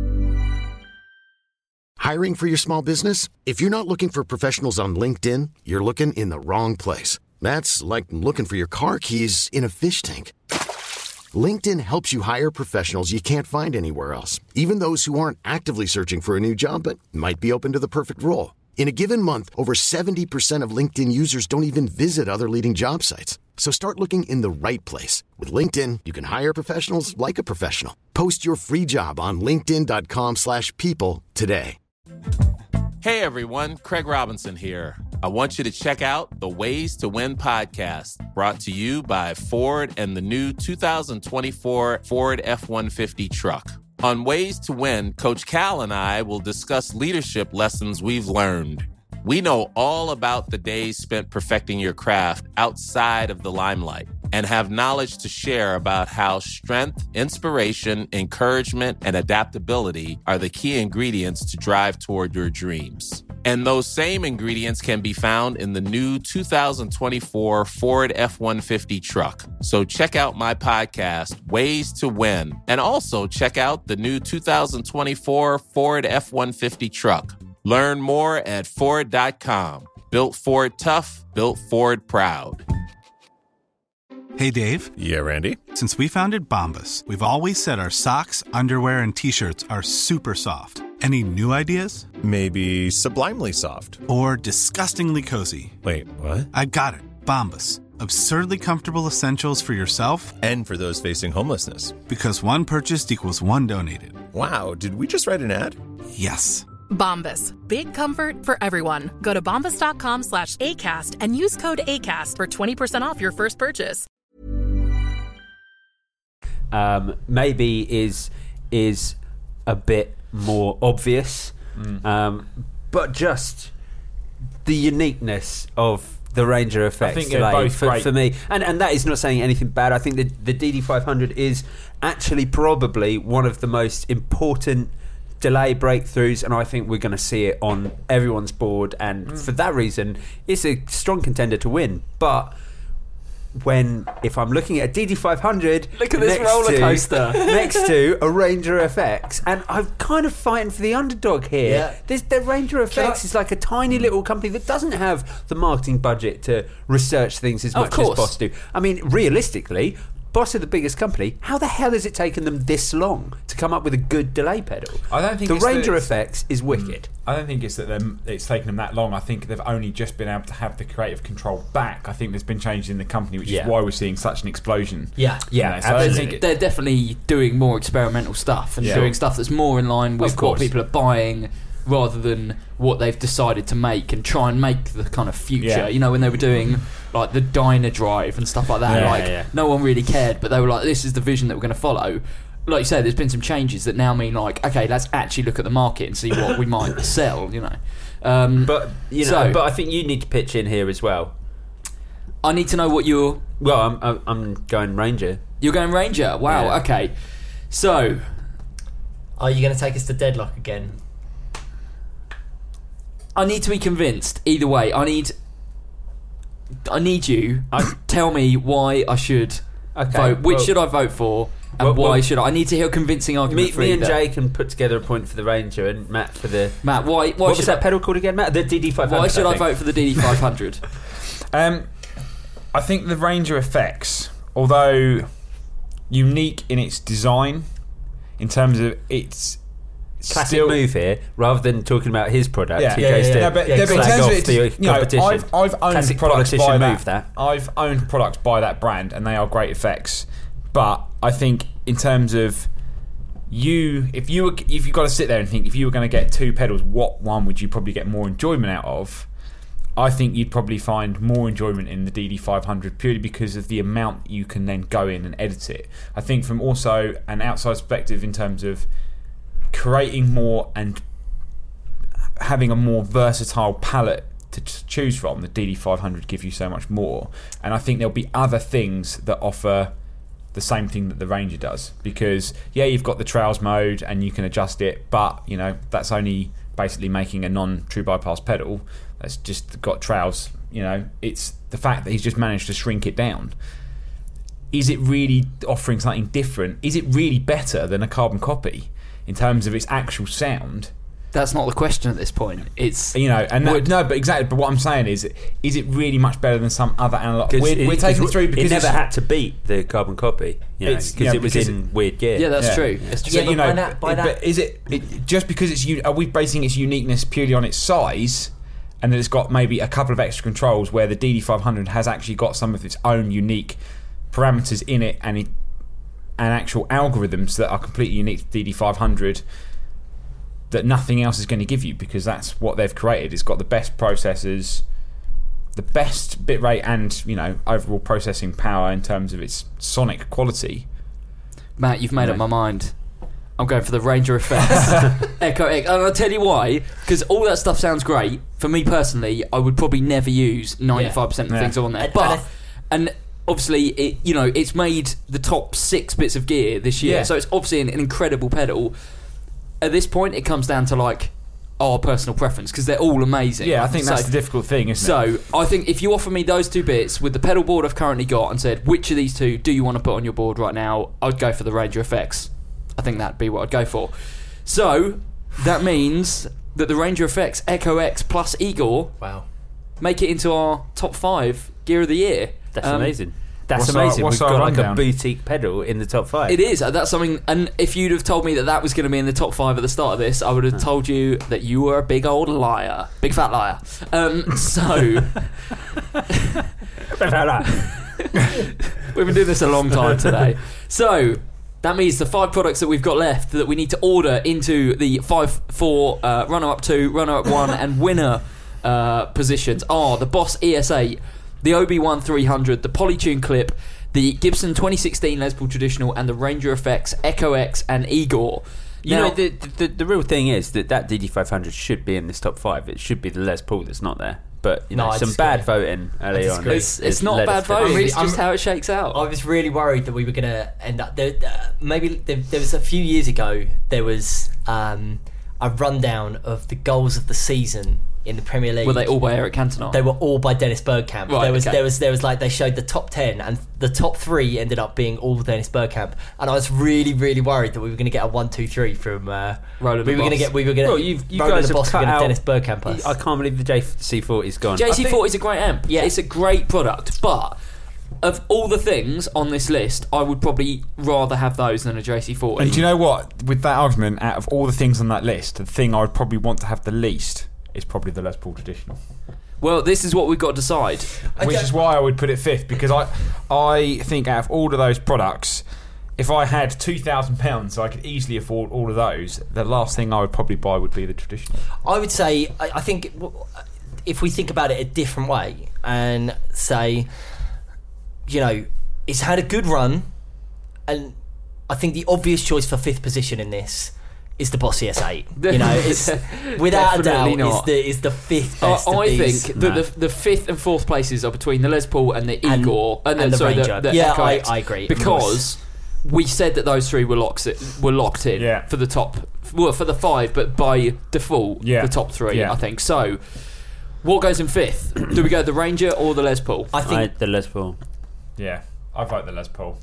Hiring for your small business? If you're not looking for professionals on LinkedIn, you're looking in the wrong place. That's like looking for your car keys in a fish tank. LinkedIn helps you hire professionals you can't find anywhere else, even those who aren't actively searching for a new job but might be open to the perfect role. In a given month, over seventy percent of LinkedIn users don't even visit other leading job sites. So start looking in the right place. With LinkedIn, you can hire professionals like a professional. Post your free job on linkedin.com slash people today. Hey everyone, Craig Robinson here. I want you to check out the Ways to Win podcast, brought to you by Ford and the new two thousand twenty-four Ford F one fifty truck. On Ways to Win, Coach Cal and I will discuss leadership lessons we've learned. We know all about the days spent perfecting your craft outside of the limelight and have knowledge to share about how strength, inspiration, encouragement, and adaptability are the key ingredients to drive toward your dreams. And those same ingredients can be found in the new two thousand twenty-four Ford F one fifty truck. So check out my podcast, Ways to Win, and also check out the new two thousand twenty-four Ford F one fifty truck. Learn more at Ford dot com. Built Ford tough, built Ford proud. Hey, Dave. Yeah, Randy. Since we founded Bombas, we've always said our socks, underwear, and T-shirts are super soft. Any new ideas? Maybe sublimely soft. Or disgustingly cozy? Wait, what? I got it. Bombas. Absurdly comfortable essentials for yourself And for those facing homelessness. because one purchased equals one donated. Wow, did we just write an ad? Yes. Bombas. Big comfort for everyone. Go to bombas.com slash ACAST and use code ACAST for twenty percent off your first purchase. Um, maybe is is a bit more obvious, Mm. um, but just the uniqueness of the Ranger effects think they're delay both for, great. for me, and and that is not saying anything bad. I think the the D D five hundred is actually probably one of the most important delay breakthroughs, and I think we're going to see it on everyone's board, and Mm. for that reason, it's a strong contender to win. But when if I'm looking at a D D five hundred, Look at this next roller to- coaster. next to a Ranger F X, and I'm kind of fighting for the underdog here. Yeah. This the Ranger F X I- is like a tiny little company that doesn't have the marketing budget to research things as Of much course. as Boss do. I mean, realistically, Boss are the biggest company. How the hell has it taken them this long to come up with a good delay pedal? I don't think the it's that Ranger it's- F X is wicked. I don't think it's that them, it's taken them that long. I think they've only just been able to have the creative control back. I think there's been changes in the company, which Yeah. is why we're seeing such an explosion. Yeah. Yeah, You know, so I don't absolutely. think it- They're definitely doing more experimental stuff and Yeah. doing stuff that's more in line with Of what course. people are buying rather than what they've decided to make and try and make the kind of future. Yeah. You know, when they were doing like the Dyna Drive and stuff like that, Yeah, like yeah. no one really cared, but they were like, this is the vision that we're going to follow. Like you said, there's been some changes that now mean like, okay, let's actually look at the market and see what we might sell, you know. Um, But you know, so- but I think you need to pitch in here as well. I need to know what you're... Well, I'm I'm, I'm going Ranger. You're going Ranger? Wow, Yeah. okay. So, Are you going to take us to deadlock again? I need to be convinced. Either way, I need... I need you I- tell me why I should Okay, vote. Which well- should I vote for, and Well- why well- should I? I need to hear a convincing argument. Me, for me and either. Jay can put together a point for the Ranger and Matt for the. Matt, why? Why What should was that I, pedal called again, Matt? The D D five hundred. Why should I, think. vote for the D D five hundred? Um, I think the Ranger Effects, although unique in its design, in terms of its Classic still, move here, rather than talking about his product, Yeah. he Yeah, goes yeah, to yeah. No, but, Yeah, no, but in slag terms off of it, the you know, competition. I've, I've owned Classic products by politician that. move, that. I've owned products by that brand, and they are great effects. But I think in terms of you, if you were, if you got to sit there and think, if you were going to get two pedals, what one would you probably get more enjoyment out of? I think you'd probably find more enjoyment in the D D five hundred purely because of the amount you can then go in and edit it. I think from also an outside perspective in terms of creating more and having a more versatile palette to ch- choose from. The D D five hundred gives you so much more, and I think there'll be other things that offer the same thing that the Ranger does, because yeah, you've got the trails mode and you can adjust it, but you know that's only basically making a non-true bypass pedal that's just got trails. You know, it's the fact that he's just managed to shrink it down. Is it really offering something different? Is it really better than a carbon copy in terms of its actual sound? That's not the question at this point. It's you know, and that, would, no, but exactly. But what I'm saying is, is it really much better than some other analog? We're, it, we're taking it through because it never it's, had to beat the carbon copy, you know, because yeah, it was because in it, weird gear. Yeah, that's yeah. true. It's true. So, Yeah, you but know, by that- by but that- is it, it just because it's un- are we basing its uniqueness purely on its size, and that it's got maybe a couple of extra controls where the D D five hundred has actually got some of its own unique parameters in it and it, and actual algorithms that are completely unique to D D five hundred that nothing else is going to give you, because that's what they've created. It's got the best processors, the best bitrate, and you know overall processing power in terms of its sonic quality. Matt, you've made No. up my mind. I'm going for the Ranger effects. Echo X. And I'll tell you why. Because all that stuff sounds great. For me personally, I would probably never use ninety-five percent of the Yeah. things on there. And- But and and obviously, it you know it's made the top six bits of gear this year. Yeah. So it's obviously an, an incredible pedal. At this point, it comes down to like our personal preference because they're all amazing. Yeah, I think that's So- the difficult thing, isn't it? So I think if you offer me those two bits with the pedal board I've currently got and said which of these two do you want to put on your board right now, I'd go for the Ranger F X. I think that'd be what I'd go for. So that means that the Ranger F X, Echo X plus Igor Wow. make it into our top five gear of the year. That's Um, amazing. That's what's our- amazing. what's We've our got like a rundown? boutique pedal in the top five. It is. uh, That's something. And if you'd have told me that that was going to be in the top five at the start of this, I would have told you that you were a big old liar, big fat liar. Um, so we've been doing this a long time today. So that means the five products that we've got left that we need to order into the five, four, uh, runner-up two, runner-up one, and winner uh, positions are the Boss E S eight, the O B one three hundred, the Polytune Clip, the Gibson twenty sixteen Les Paul Traditional, and the Ranger F X, Echo X, and Igor. You Now- know, the, the the real thing is that that D D five hundred should be in this top five. It should be the Les Paul that's not there. But you No, know, I some disagree. bad voting early on. disagree. It's, has- it's has not led bad us to voting, this. it's just I'm- how it shakes out. I was really worried that we were going to end up there. Uh, maybe there, there was a few years ago. There was um, a rundown of the goals of the season in the Premier League. Were they all by Eric Cantona? They were all by Dennis Bergkamp. Right, there was okay. there was there was like they showed the top ten, and the top three ended up being all Dennis Bergkamp. And I was really really worried that we were going to get a one two three from uh, Roland we the were going to Boss. get we were going to Well, you've- you Roland guys the have Boss cut were going out- to Dennis Bergkamp us. I can't believe the J C forty's gone. J I C think- forty is a great amp. Yeah. It's a great product, but of all the things on this list, I would probably rather have those than a J C forty. And do you know what? With that argument, out of all the things on that list, the thing I would probably want to have the least is probably the Les Paul Traditional. Well, this is what we've got to decide. Which Okay. is why I would put it fifth, because I I think out of all of those products, if I had two thousand pounds, so I could easily afford all of those, the last thing I would probably buy would be the Traditional. I would say, I, I think w- if we think about it a different way and say, you know, it's had a good run, and I think the obvious choice for fifth position in this is the Boss E S eight. You know, it's without a doubt Definitely is not. the is the fifth I, best of I these. think that No. the, the fifth and fourth places are between the Les Paul and the And- Igor and, and the, the sorry, Ranger. the, the Yeah, Echo I- X, I agree, of because we said that those three were locked were locked in Yeah. for the top, well, for the five, but by default, Yeah. the top three. Yeah. I think so. What goes in fifth? Do we go the Ranger or the Les Paul? I I, think the Les Paul. Yeah, I vote the Les Paul.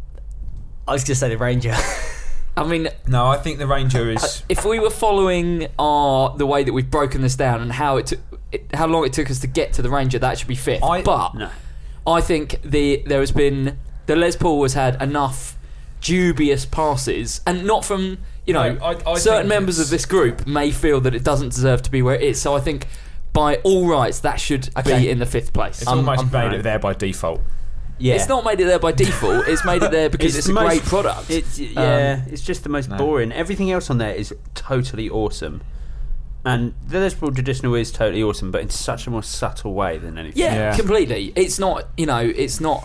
I was going to say the Ranger. I mean, No, I think the Ranger is. if we were following our the way that we've broken this down and how it, took it how long it took us to get to the Ranger, that should be fifth. I- but No. I think the there has been the Les Paul has had enough dubious passes, and not from you know No, I- I certain think members it's- of this group may feel that it doesn't deserve to be where it is. So I think by all rights that should Okay. be in the fifth place. It's I'm- almost I'm- made it there by default. Yeah. It's not made it there by default. It's made it there because it's, the a most- great product. It's, yeah, Um, it's just the most no. boring. Everything else on there is totally awesome. And the Les Paul Traditional is totally awesome, but in such a more subtle way than anything. Yeah, Yeah. completely. It's not, you know, it's not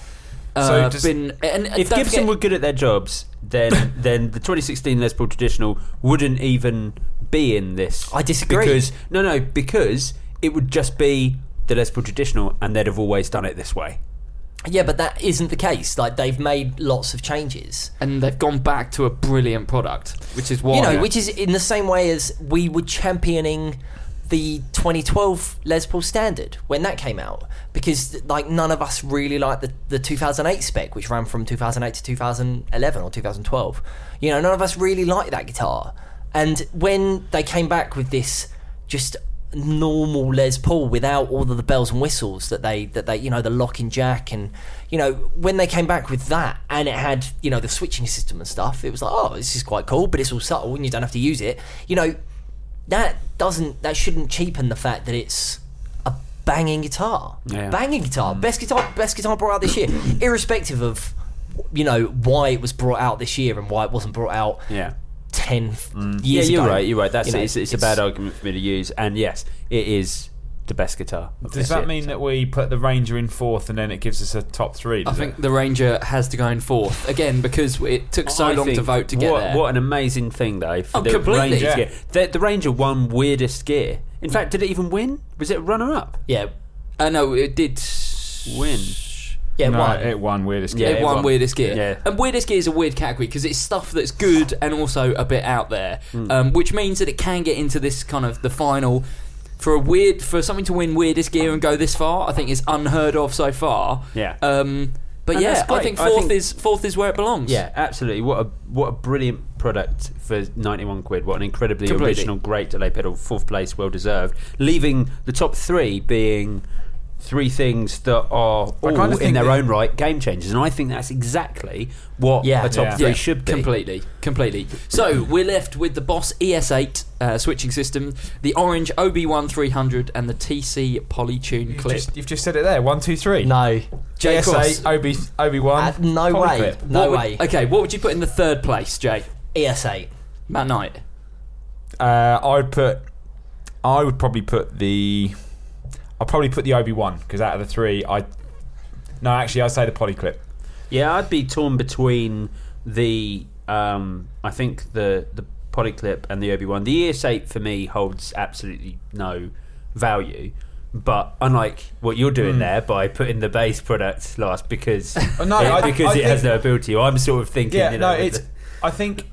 uh, So just- been. And, and If don't Gibson forget- were good at their jobs, then then the twenty sixteen Les Paul Traditional wouldn't even be in this. I disagree. Because no, no, because it would just be the Les Paul Traditional, and they'd have always done it this way. Yeah, but that isn't the case. Like, they've made lots of changes. and they've gone back to a brilliant product, which is why You know, which is in the same way as we were championing the twenty twelve Les Paul Standard when that came out, because like none of us really liked the, the two thousand eight spec, which ran from two thousand eight to two thousand eleven or two thousand twelve. You know, none of us really liked that guitar. And when they came back with this just normal Les Paul without all of the bells and whistles that they that they you know, the locking jack, and you know, when they came back with that and it had, you know, the switching system and stuff, it was like, oh, this is quite cool, but it's all subtle and you don't have to use it. You know, that doesn't that shouldn't cheapen the fact that it's a banging guitar. Yeah. Banging guitar. Best guitar best guitar brought out this year. Irrespective of, you know, why it was brought out this year and why it wasn't brought out Yeah. ten Yeah, years you're ago. right. You're right. That's You know, it's, it's a bad argument for me to use. And yes, it is the best guitar. of Does this that year. mean that we put the Ranger in fourth and then it gives us a top three? I does think it? the Ranger has to go in fourth again because it took so I long to think vote to get what, there. What an amazing thing, though. For Oh, the completely. Ranger Yeah. gear. The, the Ranger won weirdest gear. In fact, did it even win? Was it a runner-up? Yeah. Uh, no, it did Win. Yeah, no, why? it won weirdest. Yeah, it it won won. weirdest gear. Yeah. And weirdest gear is a weird category because it's stuff that's good and also a bit out there, Hmm. um, which means that it can get into this kind of the final. For a weird, for something to win weirdest gear and go this far, I think is unheard of so far. Yeah. Um, but And yeah, that's I great. think I fourth think- is fourth is where it belongs. Yeah, absolutely. What a what a brilliant product for ninety-one quid. What an incredibly Completely. original, great delay pedal. Fourth place, well deserved. Leaving the top three being three things that are all I kinda in think their that- own right game changers, and I think that's exactly what Yeah. a top Yeah. three Yeah, should be. completely, completely. So we're left with the Boss E S eight uh, switching system, the orange O B one three hundred, and the T C Polytune You've clip. just, you've just said it there. One, two, three. No. Jay G S Cross. eight, Obi, Obi-Wan. Uh, no way. Polyclip. No What would- way. Okay, what would you put in the third place, Jay? E S eight. Matt Knight. Uh, I would put. I would probably put the. I'll probably put the Obi-Wan because out of the three, I. No, actually, I'd say the Polyclip. Yeah, I'd be torn between the um, I think the the Polyclip and the Obi-Wan. The E S eight for me holds absolutely no value. But unlike what you're doing Mm. there by putting the base product last because Oh, no, it, I- because I it has think- no ability, I'm sort of thinking. Yeah, you know, no, it's. the- I think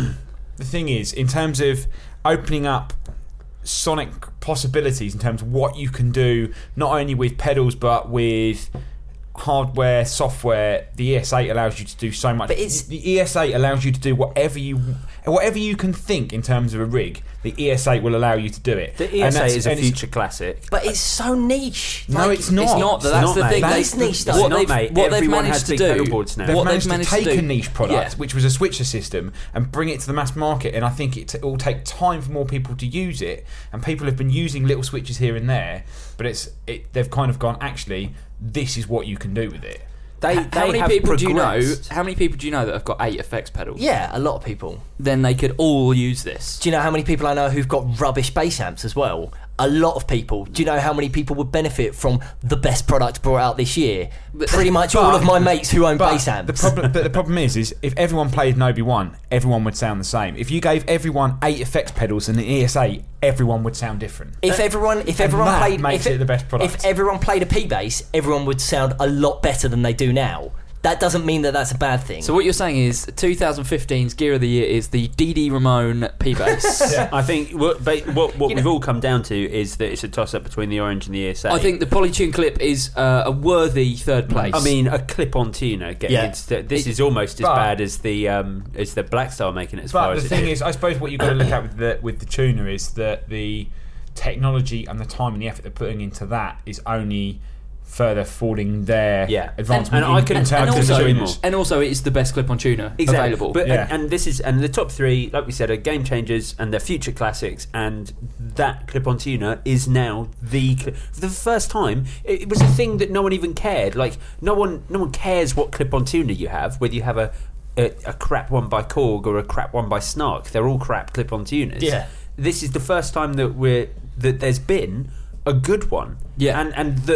the thing is, in terms of opening up sonic possibilities, in terms of what you can do, not only with pedals but with hardware, software, the E S eight allows you to do so much. But it's- the E S eight allows you to do whatever you whatever you can think in terms of a rig. The E S eight will allow you to do it. the E And S that's- eight is a and it's- future classic. But it's so niche. No, Like, it's not. It's not. It's That's not, the mate. thing. That's they, niche stuff. What It's not, they've, mate. what they've Everyone managed has to big do. pedal boards now. They've What managed, they've managed to take do. a niche product, Yeah. which was a switcher system, and bring it to the mass market. And I think it, t- it will take time for more people to use it. And people have been using little switches here and there, but it's it, they've kind of gone, actually, this is what you can do with it. They, How they many have people do you know? progressed. How many people do you know that have got eight effects pedals? Yeah, a lot of people. Then they could all use this. Do you know how many people I know who've got rubbish bass amps as well? A lot of people. Do you know how many people would benefit from the best product brought out this year? Pretty much all But- of my mates who own But bass amps. the problem, but the problem is, is if everyone played an Obi-Wan, everyone would sound the same. If you gave everyone eight effects pedals and the E S eight, everyone would sound different. If everyone, if And everyone that played, makes if it the best product. If everyone played a P bass, everyone would sound a lot better than they do now. That doesn't mean that that's a bad thing. So what you're saying is twenty fifteen's Gear of the Year is the D D Ramone P bass. I think what, ba- what, what You we've know- all come down to is that it's a toss-up between the orange and the E S eight. I think the Polytune clip is uh, a worthy third place. I mean, a clip-on tuner getting Yeah. into this It- is almost as but- bad as the um, as the Black Star making it as far But as the it thing did. is, I suppose what you've got to look at with the with the tuner is that the technology and the time and the effort they're putting into that is only further falling their Yeah. advancement And- and I in, can- in and terms of also- the more. tuners. and also it's the best clip-on tuner Exactly. available. But Yeah. and, and this is and the top three, like we said, are game changers and they're future classics. And that clip-on tuner is now the cli- for the first time. It, it was a thing that no one even cared. Like no one, no one cares what clip-on tuner you have, whether you have a a, a crap one by Korg or a crap one by Snark. They're all crap clip-on tuners. Yeah. This is the first time that we're that there's been a good one. Yeah. and and that.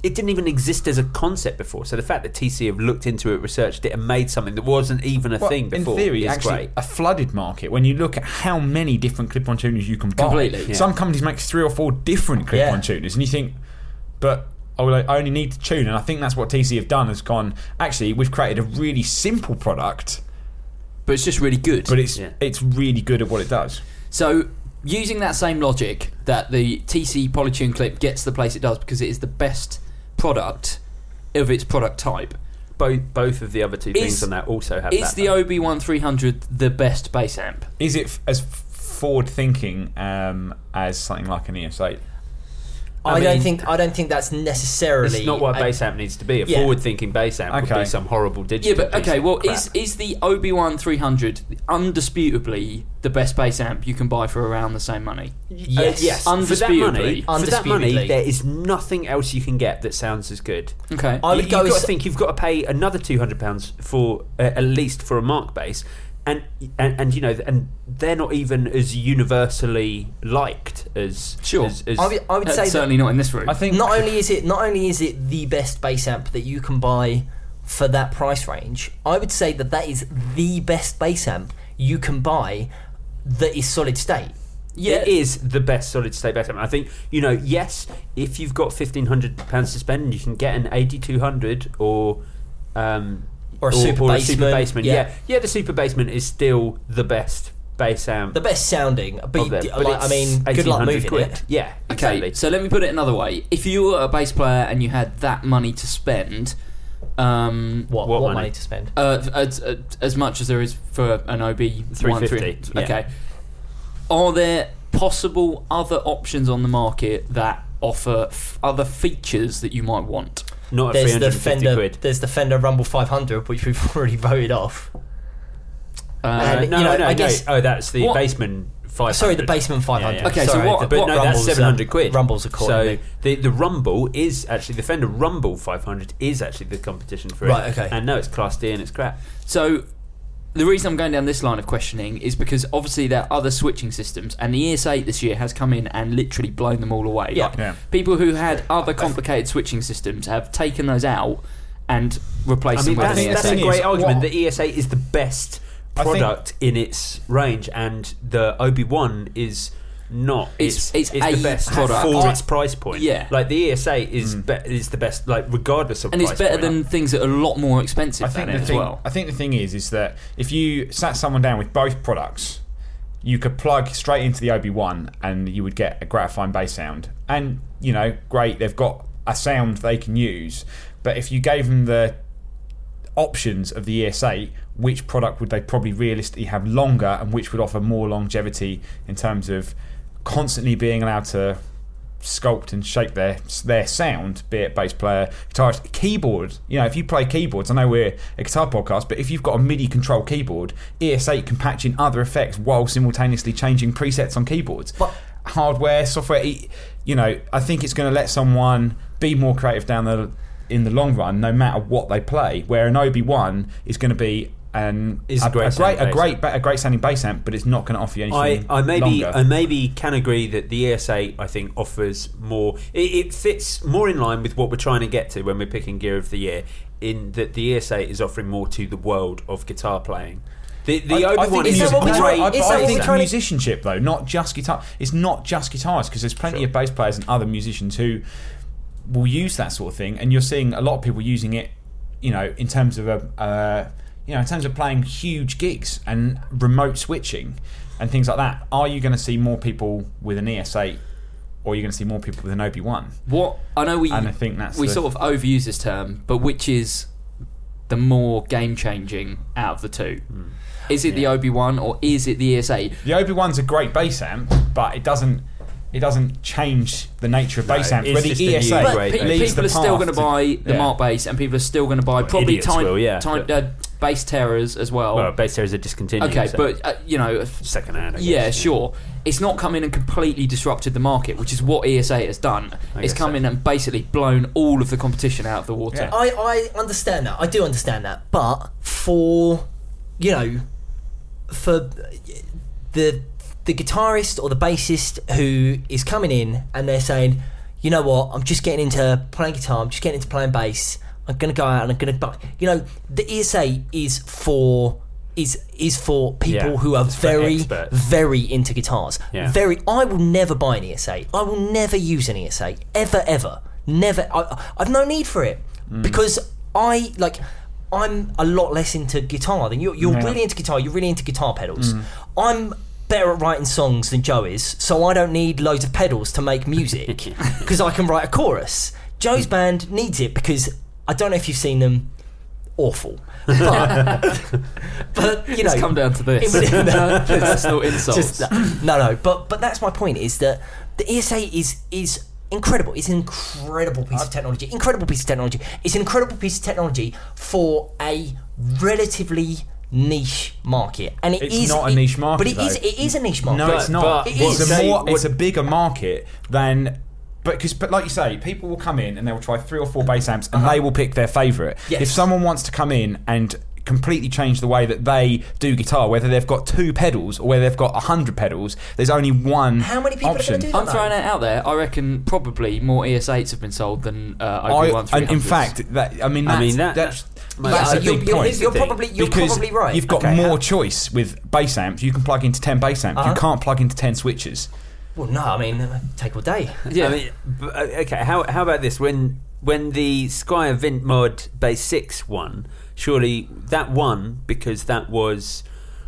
it didn't even exist as a concept before. So the fact that T C have looked into it, researched it, and made something that wasn't even a Well, thing before in theory, is actually, great. a flooded market. When you look at how many different clip-on tuners you can buy, Completely, yeah. some companies make three or four different clip-on Yeah. tuners, and you think, but oh, well, I only need to tune. And I think that's what T C have done. Has gone. Actually, we've created a really simple product, But it's just really good. but it's Yeah. it's really good at what it does. So, using that same logic that the T C Polytune clip gets the place it does because it is the best product of its product type. Both both of the other two Is- things on that also have Is that. the though. O B one three hundred the best bass amp? Is it f- as forward thinking um, as something like an E S eight? I, I don't mean- think I don't think that's necessarily. It's not what a I- bass amp needs to be. A Yeah. forward-thinking bass amp would Okay. be some horrible digital. Yeah, but piece okay, of well, crap. is is the O B one three hundred undisputably the best bass amp you can buy for around the same money? Yes. Uh, yes. For that money, Undisputably. for that money, Undisputably. there is nothing else you can get that sounds as good. Okay. I would you, go You've got as- to think you've got to pay another two hundred pounds for uh, at least for a Mark bass, and, and and you know, and they're not even as universally liked as Sure. As, as, I would, I would That's say that certainly not in this room. I think not only is it not only is it the best bass amp that you can buy for that price range, I would say that that is the best bass amp you can buy that is solid state. Yeah. It is the best solid state bass amp. I think, you know, yes, if you've got fifteen hundred pounds to spend, you can get an eighty-two hundred or um, Or a super a super basement, basement. yeah. Yeah. yeah, the super basement is still the best bass amp. The best sounding, but, of them, you- but like, I it's mean, good luck 1800 moving quid. it. Yeah, Okay, exactly. so let me put it another way. If you were a bass player and you had that money to spend, um, What, What what, money? money to spend? uh, as, uh, as much as there is for an O B one three fifty, yeah. Okay. Are there possible other options on the market that offer f- other features that you might want? Not at three There's hundred the and fifty Fender. quid. There's the Fender Rumble five hundred, which we've already voted off. Uh, And, no, you know, no, I no. guess- Oh, that's the What- Baseman five hundred. Sorry, the Baseman five hundred. Yeah, yeah. Okay, so Sorry, what- the- But what no, that's Rumble's, seven hundred um, quid. Rumble's accordingly. So the the Rumble is actually the Fender Rumble five hundred is actually the competition for it. Right, okay. And no, it's Class D and it's crap. So the reason I'm going down this line of questioning is because obviously there are other switching systems, and the E S eight this year has come in and literally blown them all away. Yeah. Like, Yeah. people who had other complicated switching systems have taken those out and replaced I mean, them with that's, an E S that's eight. a great is, argument. what- The E S eight is the best I think- product in its range, and the O B one is not. It's- it's the a best product. for I- its price point. Yeah. like the E S eight is be- is the best, like regardless of. and it's price better point. than things that are a lot more expensive I think than the it as thing, well. I think the thing is, is that if you sat someone down with both products, you could plug straight into the O B one and you would get a gratifying bass sound. And you know, great, they've got a sound they can use. But if you gave them the options of the E S eight, which product would they probably realistically have longer, and which would offer more longevity in terms of constantly being allowed to sculpt and shape their their sound, be it bass player, guitarist, keyboard. You know, if you play keyboards, I know we're a guitar podcast, but if you've got a MIDI control keyboard, E S eight can patch in other effects while simultaneously changing presets on keyboards. But- Hardware, software, you know, I think it's going to let someone be more creative down the in the long run, no matter what they play. Where an O B one is going to be an Is a, a great a great, sounding a great, ba- a great sounding bass amp, but it's not going to offer you anything. I, I maybe longer. I maybe can agree that the E S eight I think offers more. It, it fits more in line with what we're trying to get to when we're picking gear of the year. In that the E S eight is offering more to the world of guitar playing. The the I, O B I one think is that a what we're music- trying- great. I, is I that what think we're trying to- musicianship though, not just guitar. It's not just guitarists, because there's plenty Sure. of bass players and other musicians who will use that sort of thing, and you're seeing a lot of people using it. You know, in terms of a, uh, you know, in terms of playing huge gigs and remote switching and things like that. Are you going to see more people with an E S eight, or are you going to see more people with an O B one? What I know we And I think that's we the- sort of overuse this term, but which is the more game changing out of the two? Is it the O B one or is it the E S eight? The O B one's a great bass amp, but it doesn't. It doesn't change the nature of bass No, amps. it's Where the just a E S new eight great Pe- bass. leads people the are still going to path buy the yeah. Mark bass, and people are still going to buy probably idiots time, will, yeah, time, but- uh, bass terrors as well. Well, bass terrors are discontinued. okay, so but uh, you know, second hand. I guess. yeah, sure. It's not come in and completely disrupted the market, which is what E S eight has done. I It's guess come so. in and basically blown all of the competition out of the water. Yeah. I, I understand that. I do understand that. But for, you know, for the the guitarist or the bassist who is coming in and they're saying, you know what, I'm just getting into playing guitar, I'm just getting into playing bass, I'm going to go out and I'm going to... You know, the E S A is for... is is for people Yeah, who are it's for very, experts. very into guitars. Yeah. Very. I will never buy an E S A. I will never use an E S A. Ever, ever. Never. I, I've no need for it. Mm. Because I, like... I'm a lot less into guitar than you. You're Yeah. really into guitar. You're really into guitar pedals. I'm better at writing songs than Joe is, so I don't need loads of pedals to make music because I can write a chorus. Joe's band needs it because I don't know if you've seen them. Awful, but, but you know, It's come down to this. no, Personal insults. just, no, no. But but that's my point. Is that the E S A is is. incredible. It's an incredible piece of technology. Incredible piece of technology. It's an incredible piece of technology for a relatively niche market, and it It's is not a niche market, But it is. though. It is a niche market. No, But- it's not. but It it's is. a more. What- It's a bigger market than. But because, but like you say, people will come in and they will try three or four bass amps, and they will pick their favourite. Yes. If someone wants to come in and completely change the way that they do guitar, whether they've got two pedals or whether they've got a hundred pedals, there's only one. How many people are option. going to do that? I'm throwing it out there. I reckon probably more E S eights have been sold than uh, I, O B one and in three hundreds. fact, that I mean, that's, I mean, that- that's, that- that's Yeah, a you're, big you're, point. you're probably you're because probably right. you've got Okay, more how- choice with bass amps. You can plug into ten bass amps. Uh-huh. You can't plug into ten switches. Well, no, I mean, uh, take all day. Yeah. I mean, b- uh, okay. How how about this? When when the Squire Vint Mod Bass Six won, surely that won because that was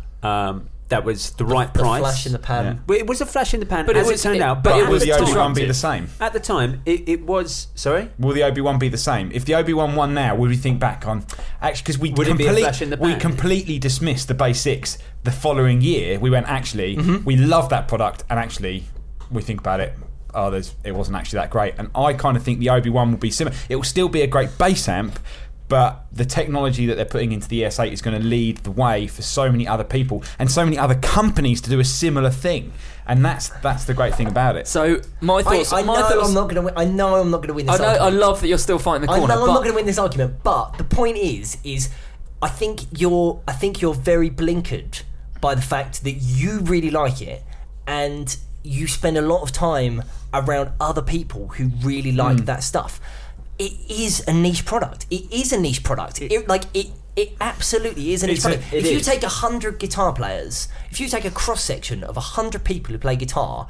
um, that was the right The price. flash in the pan. Yeah. Well, it was a flash in the pan, But as it it, was- turned it- out. but But it at Will was the the time- O B one be disruptive. the same? At the time, it, it was. Sorry. Will the O B one be the same? If the O B one won now, would we think back on actually because we Would it be a complete- flash in the we pan? completely dismissed the Bass Six the following year? We went actually Mm-hmm. we love that product, and actually we think about it. Oh, there's, it wasn't actually that great, and I kind of think the O B one will be similar. It will still be a great bass amp, but the technology that they're putting into the E S eight is going to lead the way for so many other people and so many other companies to do a similar thing, and that's that's the great thing about it. So my I, thoughts. I my know thoughts, I'm not going to win. I know I'm not going to win I this know. I argument. love that you're still fighting the I corner. know I'm but not going to win this argument, but the point is, is I think you're, I think you're very blinkered by the fact that you really like it, and you spend a lot of time around other people who really like that stuff. It is a niche product. It is a niche product. It, like it, it absolutely is a niche It's a- product. it if you is. take a hundred guitar players, if you take a cross section of a hundred people who play guitar.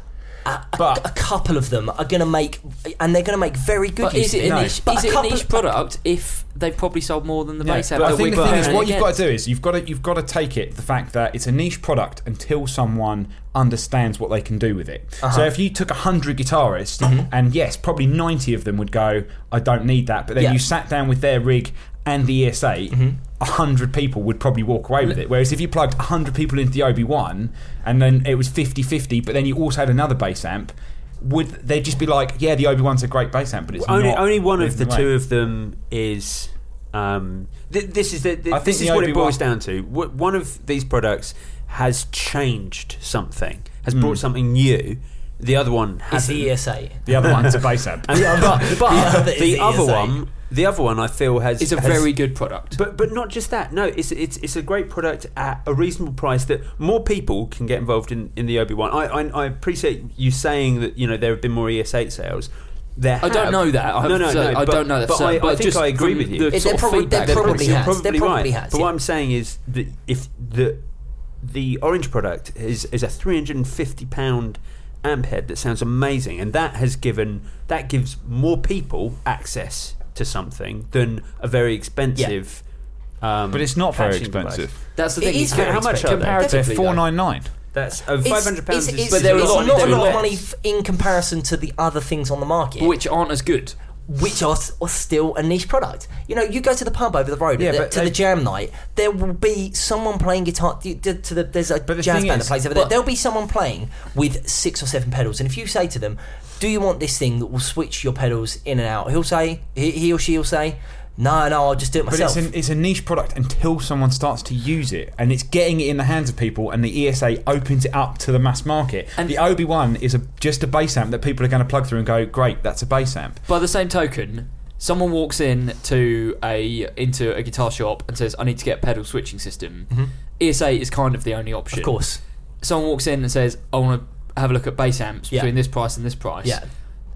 A, a, But- a couple of them are going to make, and they're going to make very good But use is of it a No. niche? But Is a it a couple niche of- product if they've probably sold more than the Yeah, base amp? but I that think we the put thing is, out what you've got against? to do is you've got to you've got to take it the fact that it's a niche product until someone understands what they can do with it. Uh-huh. So if you took a hundred guitarists, and yes, probably ninety of them would go, "I don't need that," but then Yeah. you sat down with their rig and the E S eight, a hundred people would probably walk away with it. Whereas if you plugged a hundred people into the O B one and then it was fifty-fifty, but then you also had another bass amp, would they just be like, "Yeah, the O B one's a great bass amp, but it's only not only one of the leading way." two of them is. Um, th- this is the, th- I this think is the what it O B one boils down to. W- one of these products has changed something, has brought something new. The other one It's hasn't. the E S A. The other one's a bass amp. And, but The but other is the the other E S A. one, the other one, I feel has It's a has- very good product. But but not just that. No, it's it's it's a great product at a reasonable price that more people can get involved in, in the O B one. I, I I appreciate you saying that you know there have been more E S eight sales. There I don't have. know that. I have no, no, to no. say, I but, don't know that But, for certain, I, but I think just I agree from with you. the It- sort there of probably- feedback there that probably we've has. You're There probably right. has, But yeah. what I'm saying is that if the the orange product is is a three hundred and fifty pound amp head that sounds amazing, and that has given that gives more people access to something than a very expensive. Um, But it's not very patching device. expensive. That's the It thing. is it's very how much expensive. are they? They're Comparatively, four though. nine nine. That's uh, It's- five hundred pounds. it's- is, it's- But there are it's a lot- not there a are lot of lots. money f- in comparison to the other things on the market, which aren't as good. which are, s- are still a niche product. You know, you go to the pub over the road Yeah, at the- but to they- the jam night. There will be someone playing guitar. To, to the, there's a But the jazz thing band is- that plays over there. but- There'll be someone playing with six or seven pedals, and if you say to them, "Do you want this thing that will switch your pedals in and out?" He'll say, he, he or she will say, "No, no, I'll just do it But myself." it's, an, it's a niche product until someone starts to use it, and it's getting it in the hands of people, and the E S A opens it up to the mass market. And- the O B one is a, just a bass amp that people are going to plug through and go, "Great, that's a bass amp." By the same token, someone walks in to a into a guitar shop and says, "I need to get a pedal switching system." E S A is kind of the only option. Of course. Someone walks in and says, "I want to have a look at bass amps Yeah. between this price and this price." Yeah.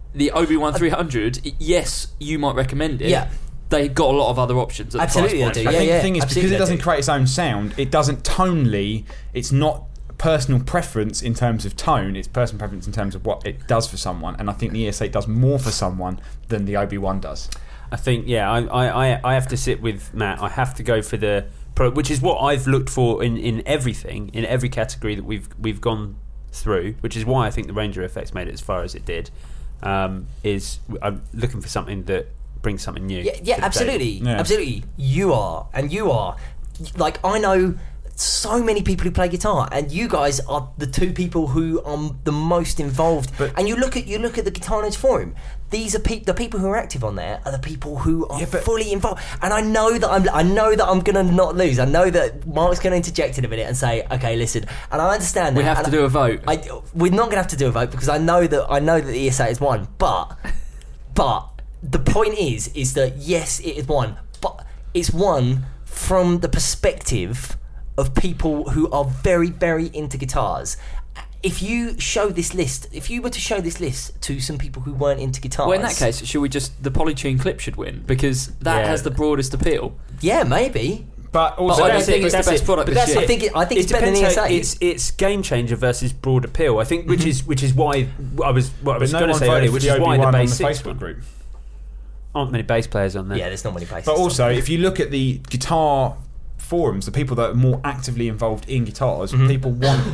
the Obi-Wan three hundred, yes, you might recommend it. Yeah. They got a lot of other options at Absolutely the price they point. do. I Yeah, think yeah, the thing is, because absolutely it doesn't they do. create its own sound, it doesn't tonally, it's not personal preference in terms of tone, it's personal preference in terms of what it does for someone, and I think the E S eight does more for someone than the Obi-Wan does. I think, yeah, I, I, I have to sit with Matt. I have to go for the product, which is what I've looked for in, in everything, in every category that we've we've gone through, which is why I think the Ranger F X made it as far as it did. Um, is I'm looking for something that brings something new. Yeah, yeah, to the absolutely, table. Yeah. absolutely. You are, and you are. Like, I know so many people who play guitar, and you guys are the two people who are the most involved. But- and you look at you look at the Guitar Nerds forum. These are pe- the people who are active on there are the people who are Yeah, but- fully involved. And I know that I'm I know that I'm gonna not lose. I know that Mark's gonna interject in a minute and say, okay, listen. And I understand that. We have and to do a vote. I, we're not gonna have to do a vote because I know that I know that the E S A has won. But but the point is is that yes, it is won, but it's won from the perspective of people who are very, very into guitars. If you show this list, if you were to show this list to some people who weren't into guitars, Well, in that case, should we just the Polytune clip should win because that Yeah. has the broadest appeal. yeah, maybe. But also, But I don't that's think it, it's the that's best it. product But this that's year. I think it, I think It it's better than E depends S how- A. It's it's game changer versus broad appeal. I think, which is which is why I was what I but was no going to one say voted earlier, for which the is why the Obi-Wan on the basics Facebook group. aren't many bass players on there. yeah, there's not many bases. But also, if you look at the guitar forums, the people that are more actively involved in guitars, people want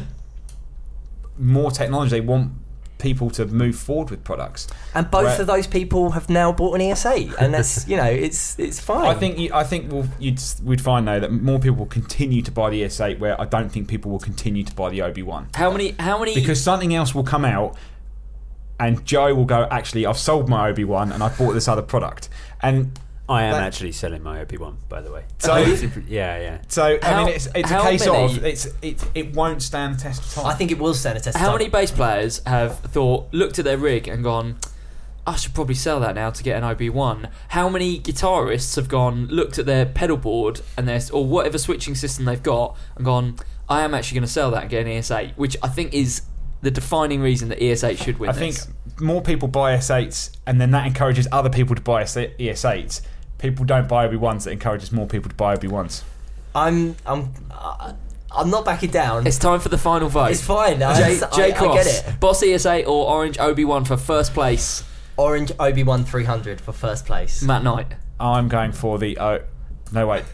more technology. They want people to move forward with products. and both Where- of those people have now bought an E S A, and that's you know it's it's fine. I think you, I think we'll, you'd we'd find though that more people will continue to buy the E S eight, where I don't think people will continue to buy the Obi-Wan, How many? How many? because something else will come out, and Joe will go, actually, I've sold my Obi-Wan and I've bought this other product, and I am That- actually selling my Obi-Wan, by the way. So- yeah, yeah. so I How- mean it's it's a how case many- of it's it it won't stand the test of time. I think it will stand a test. of How time. many bass players have thought, looked at their rig and gone, I should probably sell that now to get an Obi-Wan? How many guitarists have gone, looked at their pedal board and their or whatever switching system they've got and gone, I am actually going to sell that and get an E S eight, which I think is the defining reason that E S eight should win I this. think more people buy E S eights, and then that encourages other people to buy E S eights. People don't buy Obi-Wans, that encourages more people to buy Obi-Wans. I'm I'm uh, I'm not backing down. It's time for the final vote. It's fine. I, J, I, J I Cross, get it. Boss E S eight or Orange Obi-Wan for first place? Orange Obi-Wan three hundred for first place. Matt Knight. I'm going for the oh no wait,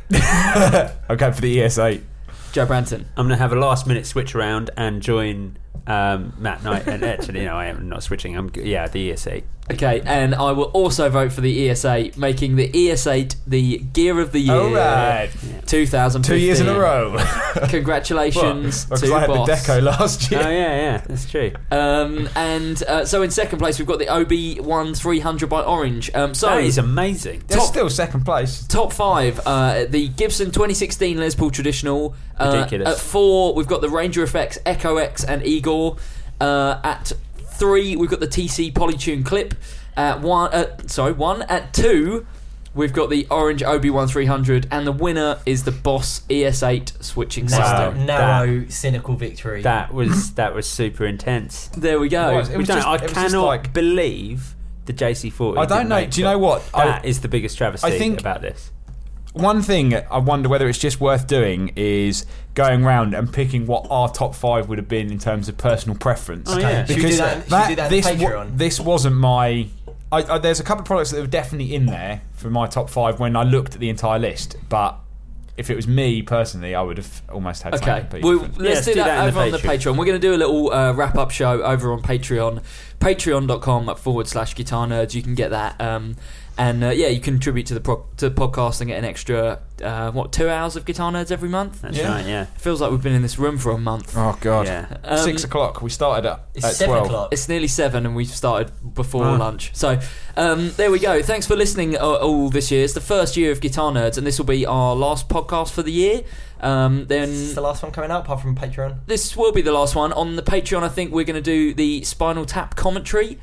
I'm going for the E S eight. Joe Branton. I'm going to have a last minute switch around and join um, Matt Knight. And actually, no, I am not switching. I'm yeah, the E S eight. Okay, and I will also vote for the E S eight, making the E S eight the Gear of the Year All right, two thousand fifteen. two years in a row. Congratulations Well, to because I had Boss. the Deco last year. Oh yeah, yeah, that's true. Um, and uh, so in second place we've got the Obi-Wan three hundred by Orange. Um, so That is amazing. That's top- still second place. top five, uh, the Gibson twenty sixteen Les Paul Traditional. Uh, Ridiculous. At four, we've got the Ranger F X, Echo X, and Igor. Uh, at three, we've got the T C Polytune Clip. At one, uh, sorry, one. At two, we've got the Orange Obi-Wan three hundred, and the winner is the Boss E S eight switching Narrow, system. narrow cynical victory. That was that was super intense. There we go. It was- it We was don't- just- I it was just cannot like- believe the J C forty. I don't didn't know. make Do you it. know what? That I- is the biggest travesty I think- about this. One thing I wonder whether it's just worth doing is going round and picking what our top five would have been in terms of personal preference. Oh, yeah. Should we Because do that- should we do that in this the wa- Patreon? this wasn't my. I, I, there's a couple of products that were definitely in there for my top five when I looked at the entire list, but if it was me personally, I would have almost had Okay, something to compete well, with. let's Yeah, do, that, in over the on the Patreon. Patreon. We're going to do a little uh, wrap-up show over on Patreon, patreon.com forward slash guitar nerds. You can get that. Um, and uh, yeah, you contribute to the pro- to the podcast and get an extra, uh, what, two hours of Guitar Nerds every month? That's Yeah. right. Yeah. It feels like we've been in this room for a month. Oh god, Yeah. Um, six o'clock. We started at, It's at seven twelve. o'clock. It's nearly seven and we've started before Oh. lunch. So um, there we go. Thanks for listening uh, all this year. It's the first year of Guitar Nerds and this will be our last podcast for the year. Um, then Is this the last one coming out apart from Patreon? this will be the last one. On the Patreon, I think we're going to do the Spinal Tap commentary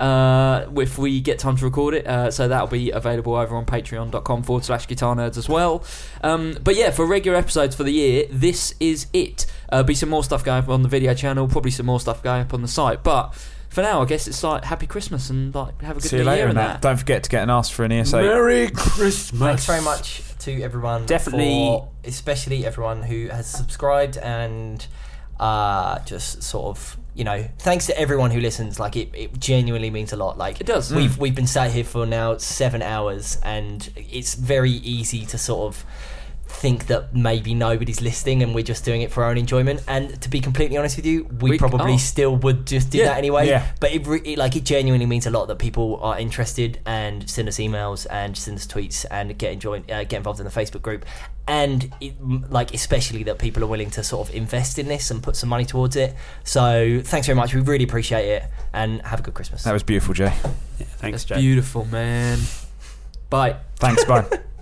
uh, if we get time to record it. Uh, so that'll be available over on patreon.com forward slash guitar nerds as well. Um, but yeah, for regular episodes for the year, this is it. Uh, be some more stuff going up on the video channel, probably some more stuff going up on the site. But for now, I guess it's like happy Christmas and like have a good See you new later year and and that. that. Don't forget to get an ask for an E S A. Merry Christmas. Thanks very much to everyone. Definitely. For, especially everyone who has subscribed and uh, just sort of, you know, thanks to everyone who listens. Like it, it genuinely means a lot. Like It does. We've we've been sat here for now seven hours, and it's very easy to sort of think that maybe nobody's listening and we're just doing it for our own enjoyment. And to be completely honest with you, we, We- probably oh. still would just do Yeah. that anyway. Yeah. But it, re- it like it genuinely means a lot that people are interested and send us emails and send us tweets and get enjoy uh, get involved in the Facebook group. And it, m- like especially that people are willing to sort of invest in this and put some money towards it. So thanks very much. We really appreciate it, and have a good Christmas. That was beautiful, Jay. Yeah, thanks, That's Jay. beautiful, man. Bye. Thanks, bye.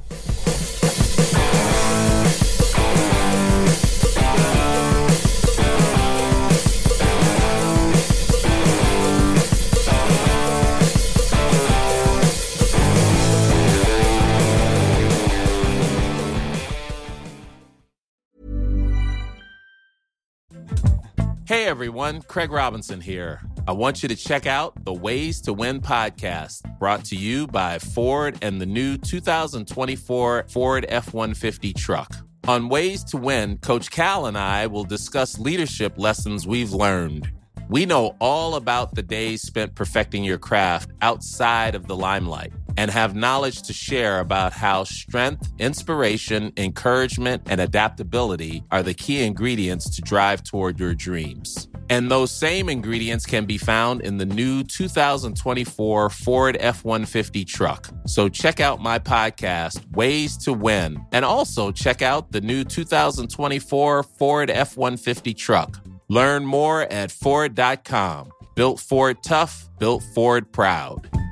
Hey everyone, Craig Robinson here. I want you to check out the Ways to Win podcast, brought to you by Ford and the new two thousand twenty-four Ford F one fifty truck. On Ways to Win, Coach Cal and I will discuss leadership lessons we've learned. We know all about the days spent perfecting your craft outside of the limelight and have knowledge to share about how strength, inspiration, encouragement, and adaptability are the key ingredients to drive toward your dreams. And those same ingredients can be found in the new two thousand twenty-four Ford F one fifty truck. So check out my podcast, Ways to Win, and also check out the new two thousand twenty-four Ford F one fifty truck. Learn more at Ford dot com. Built Ford tough, built Ford proud.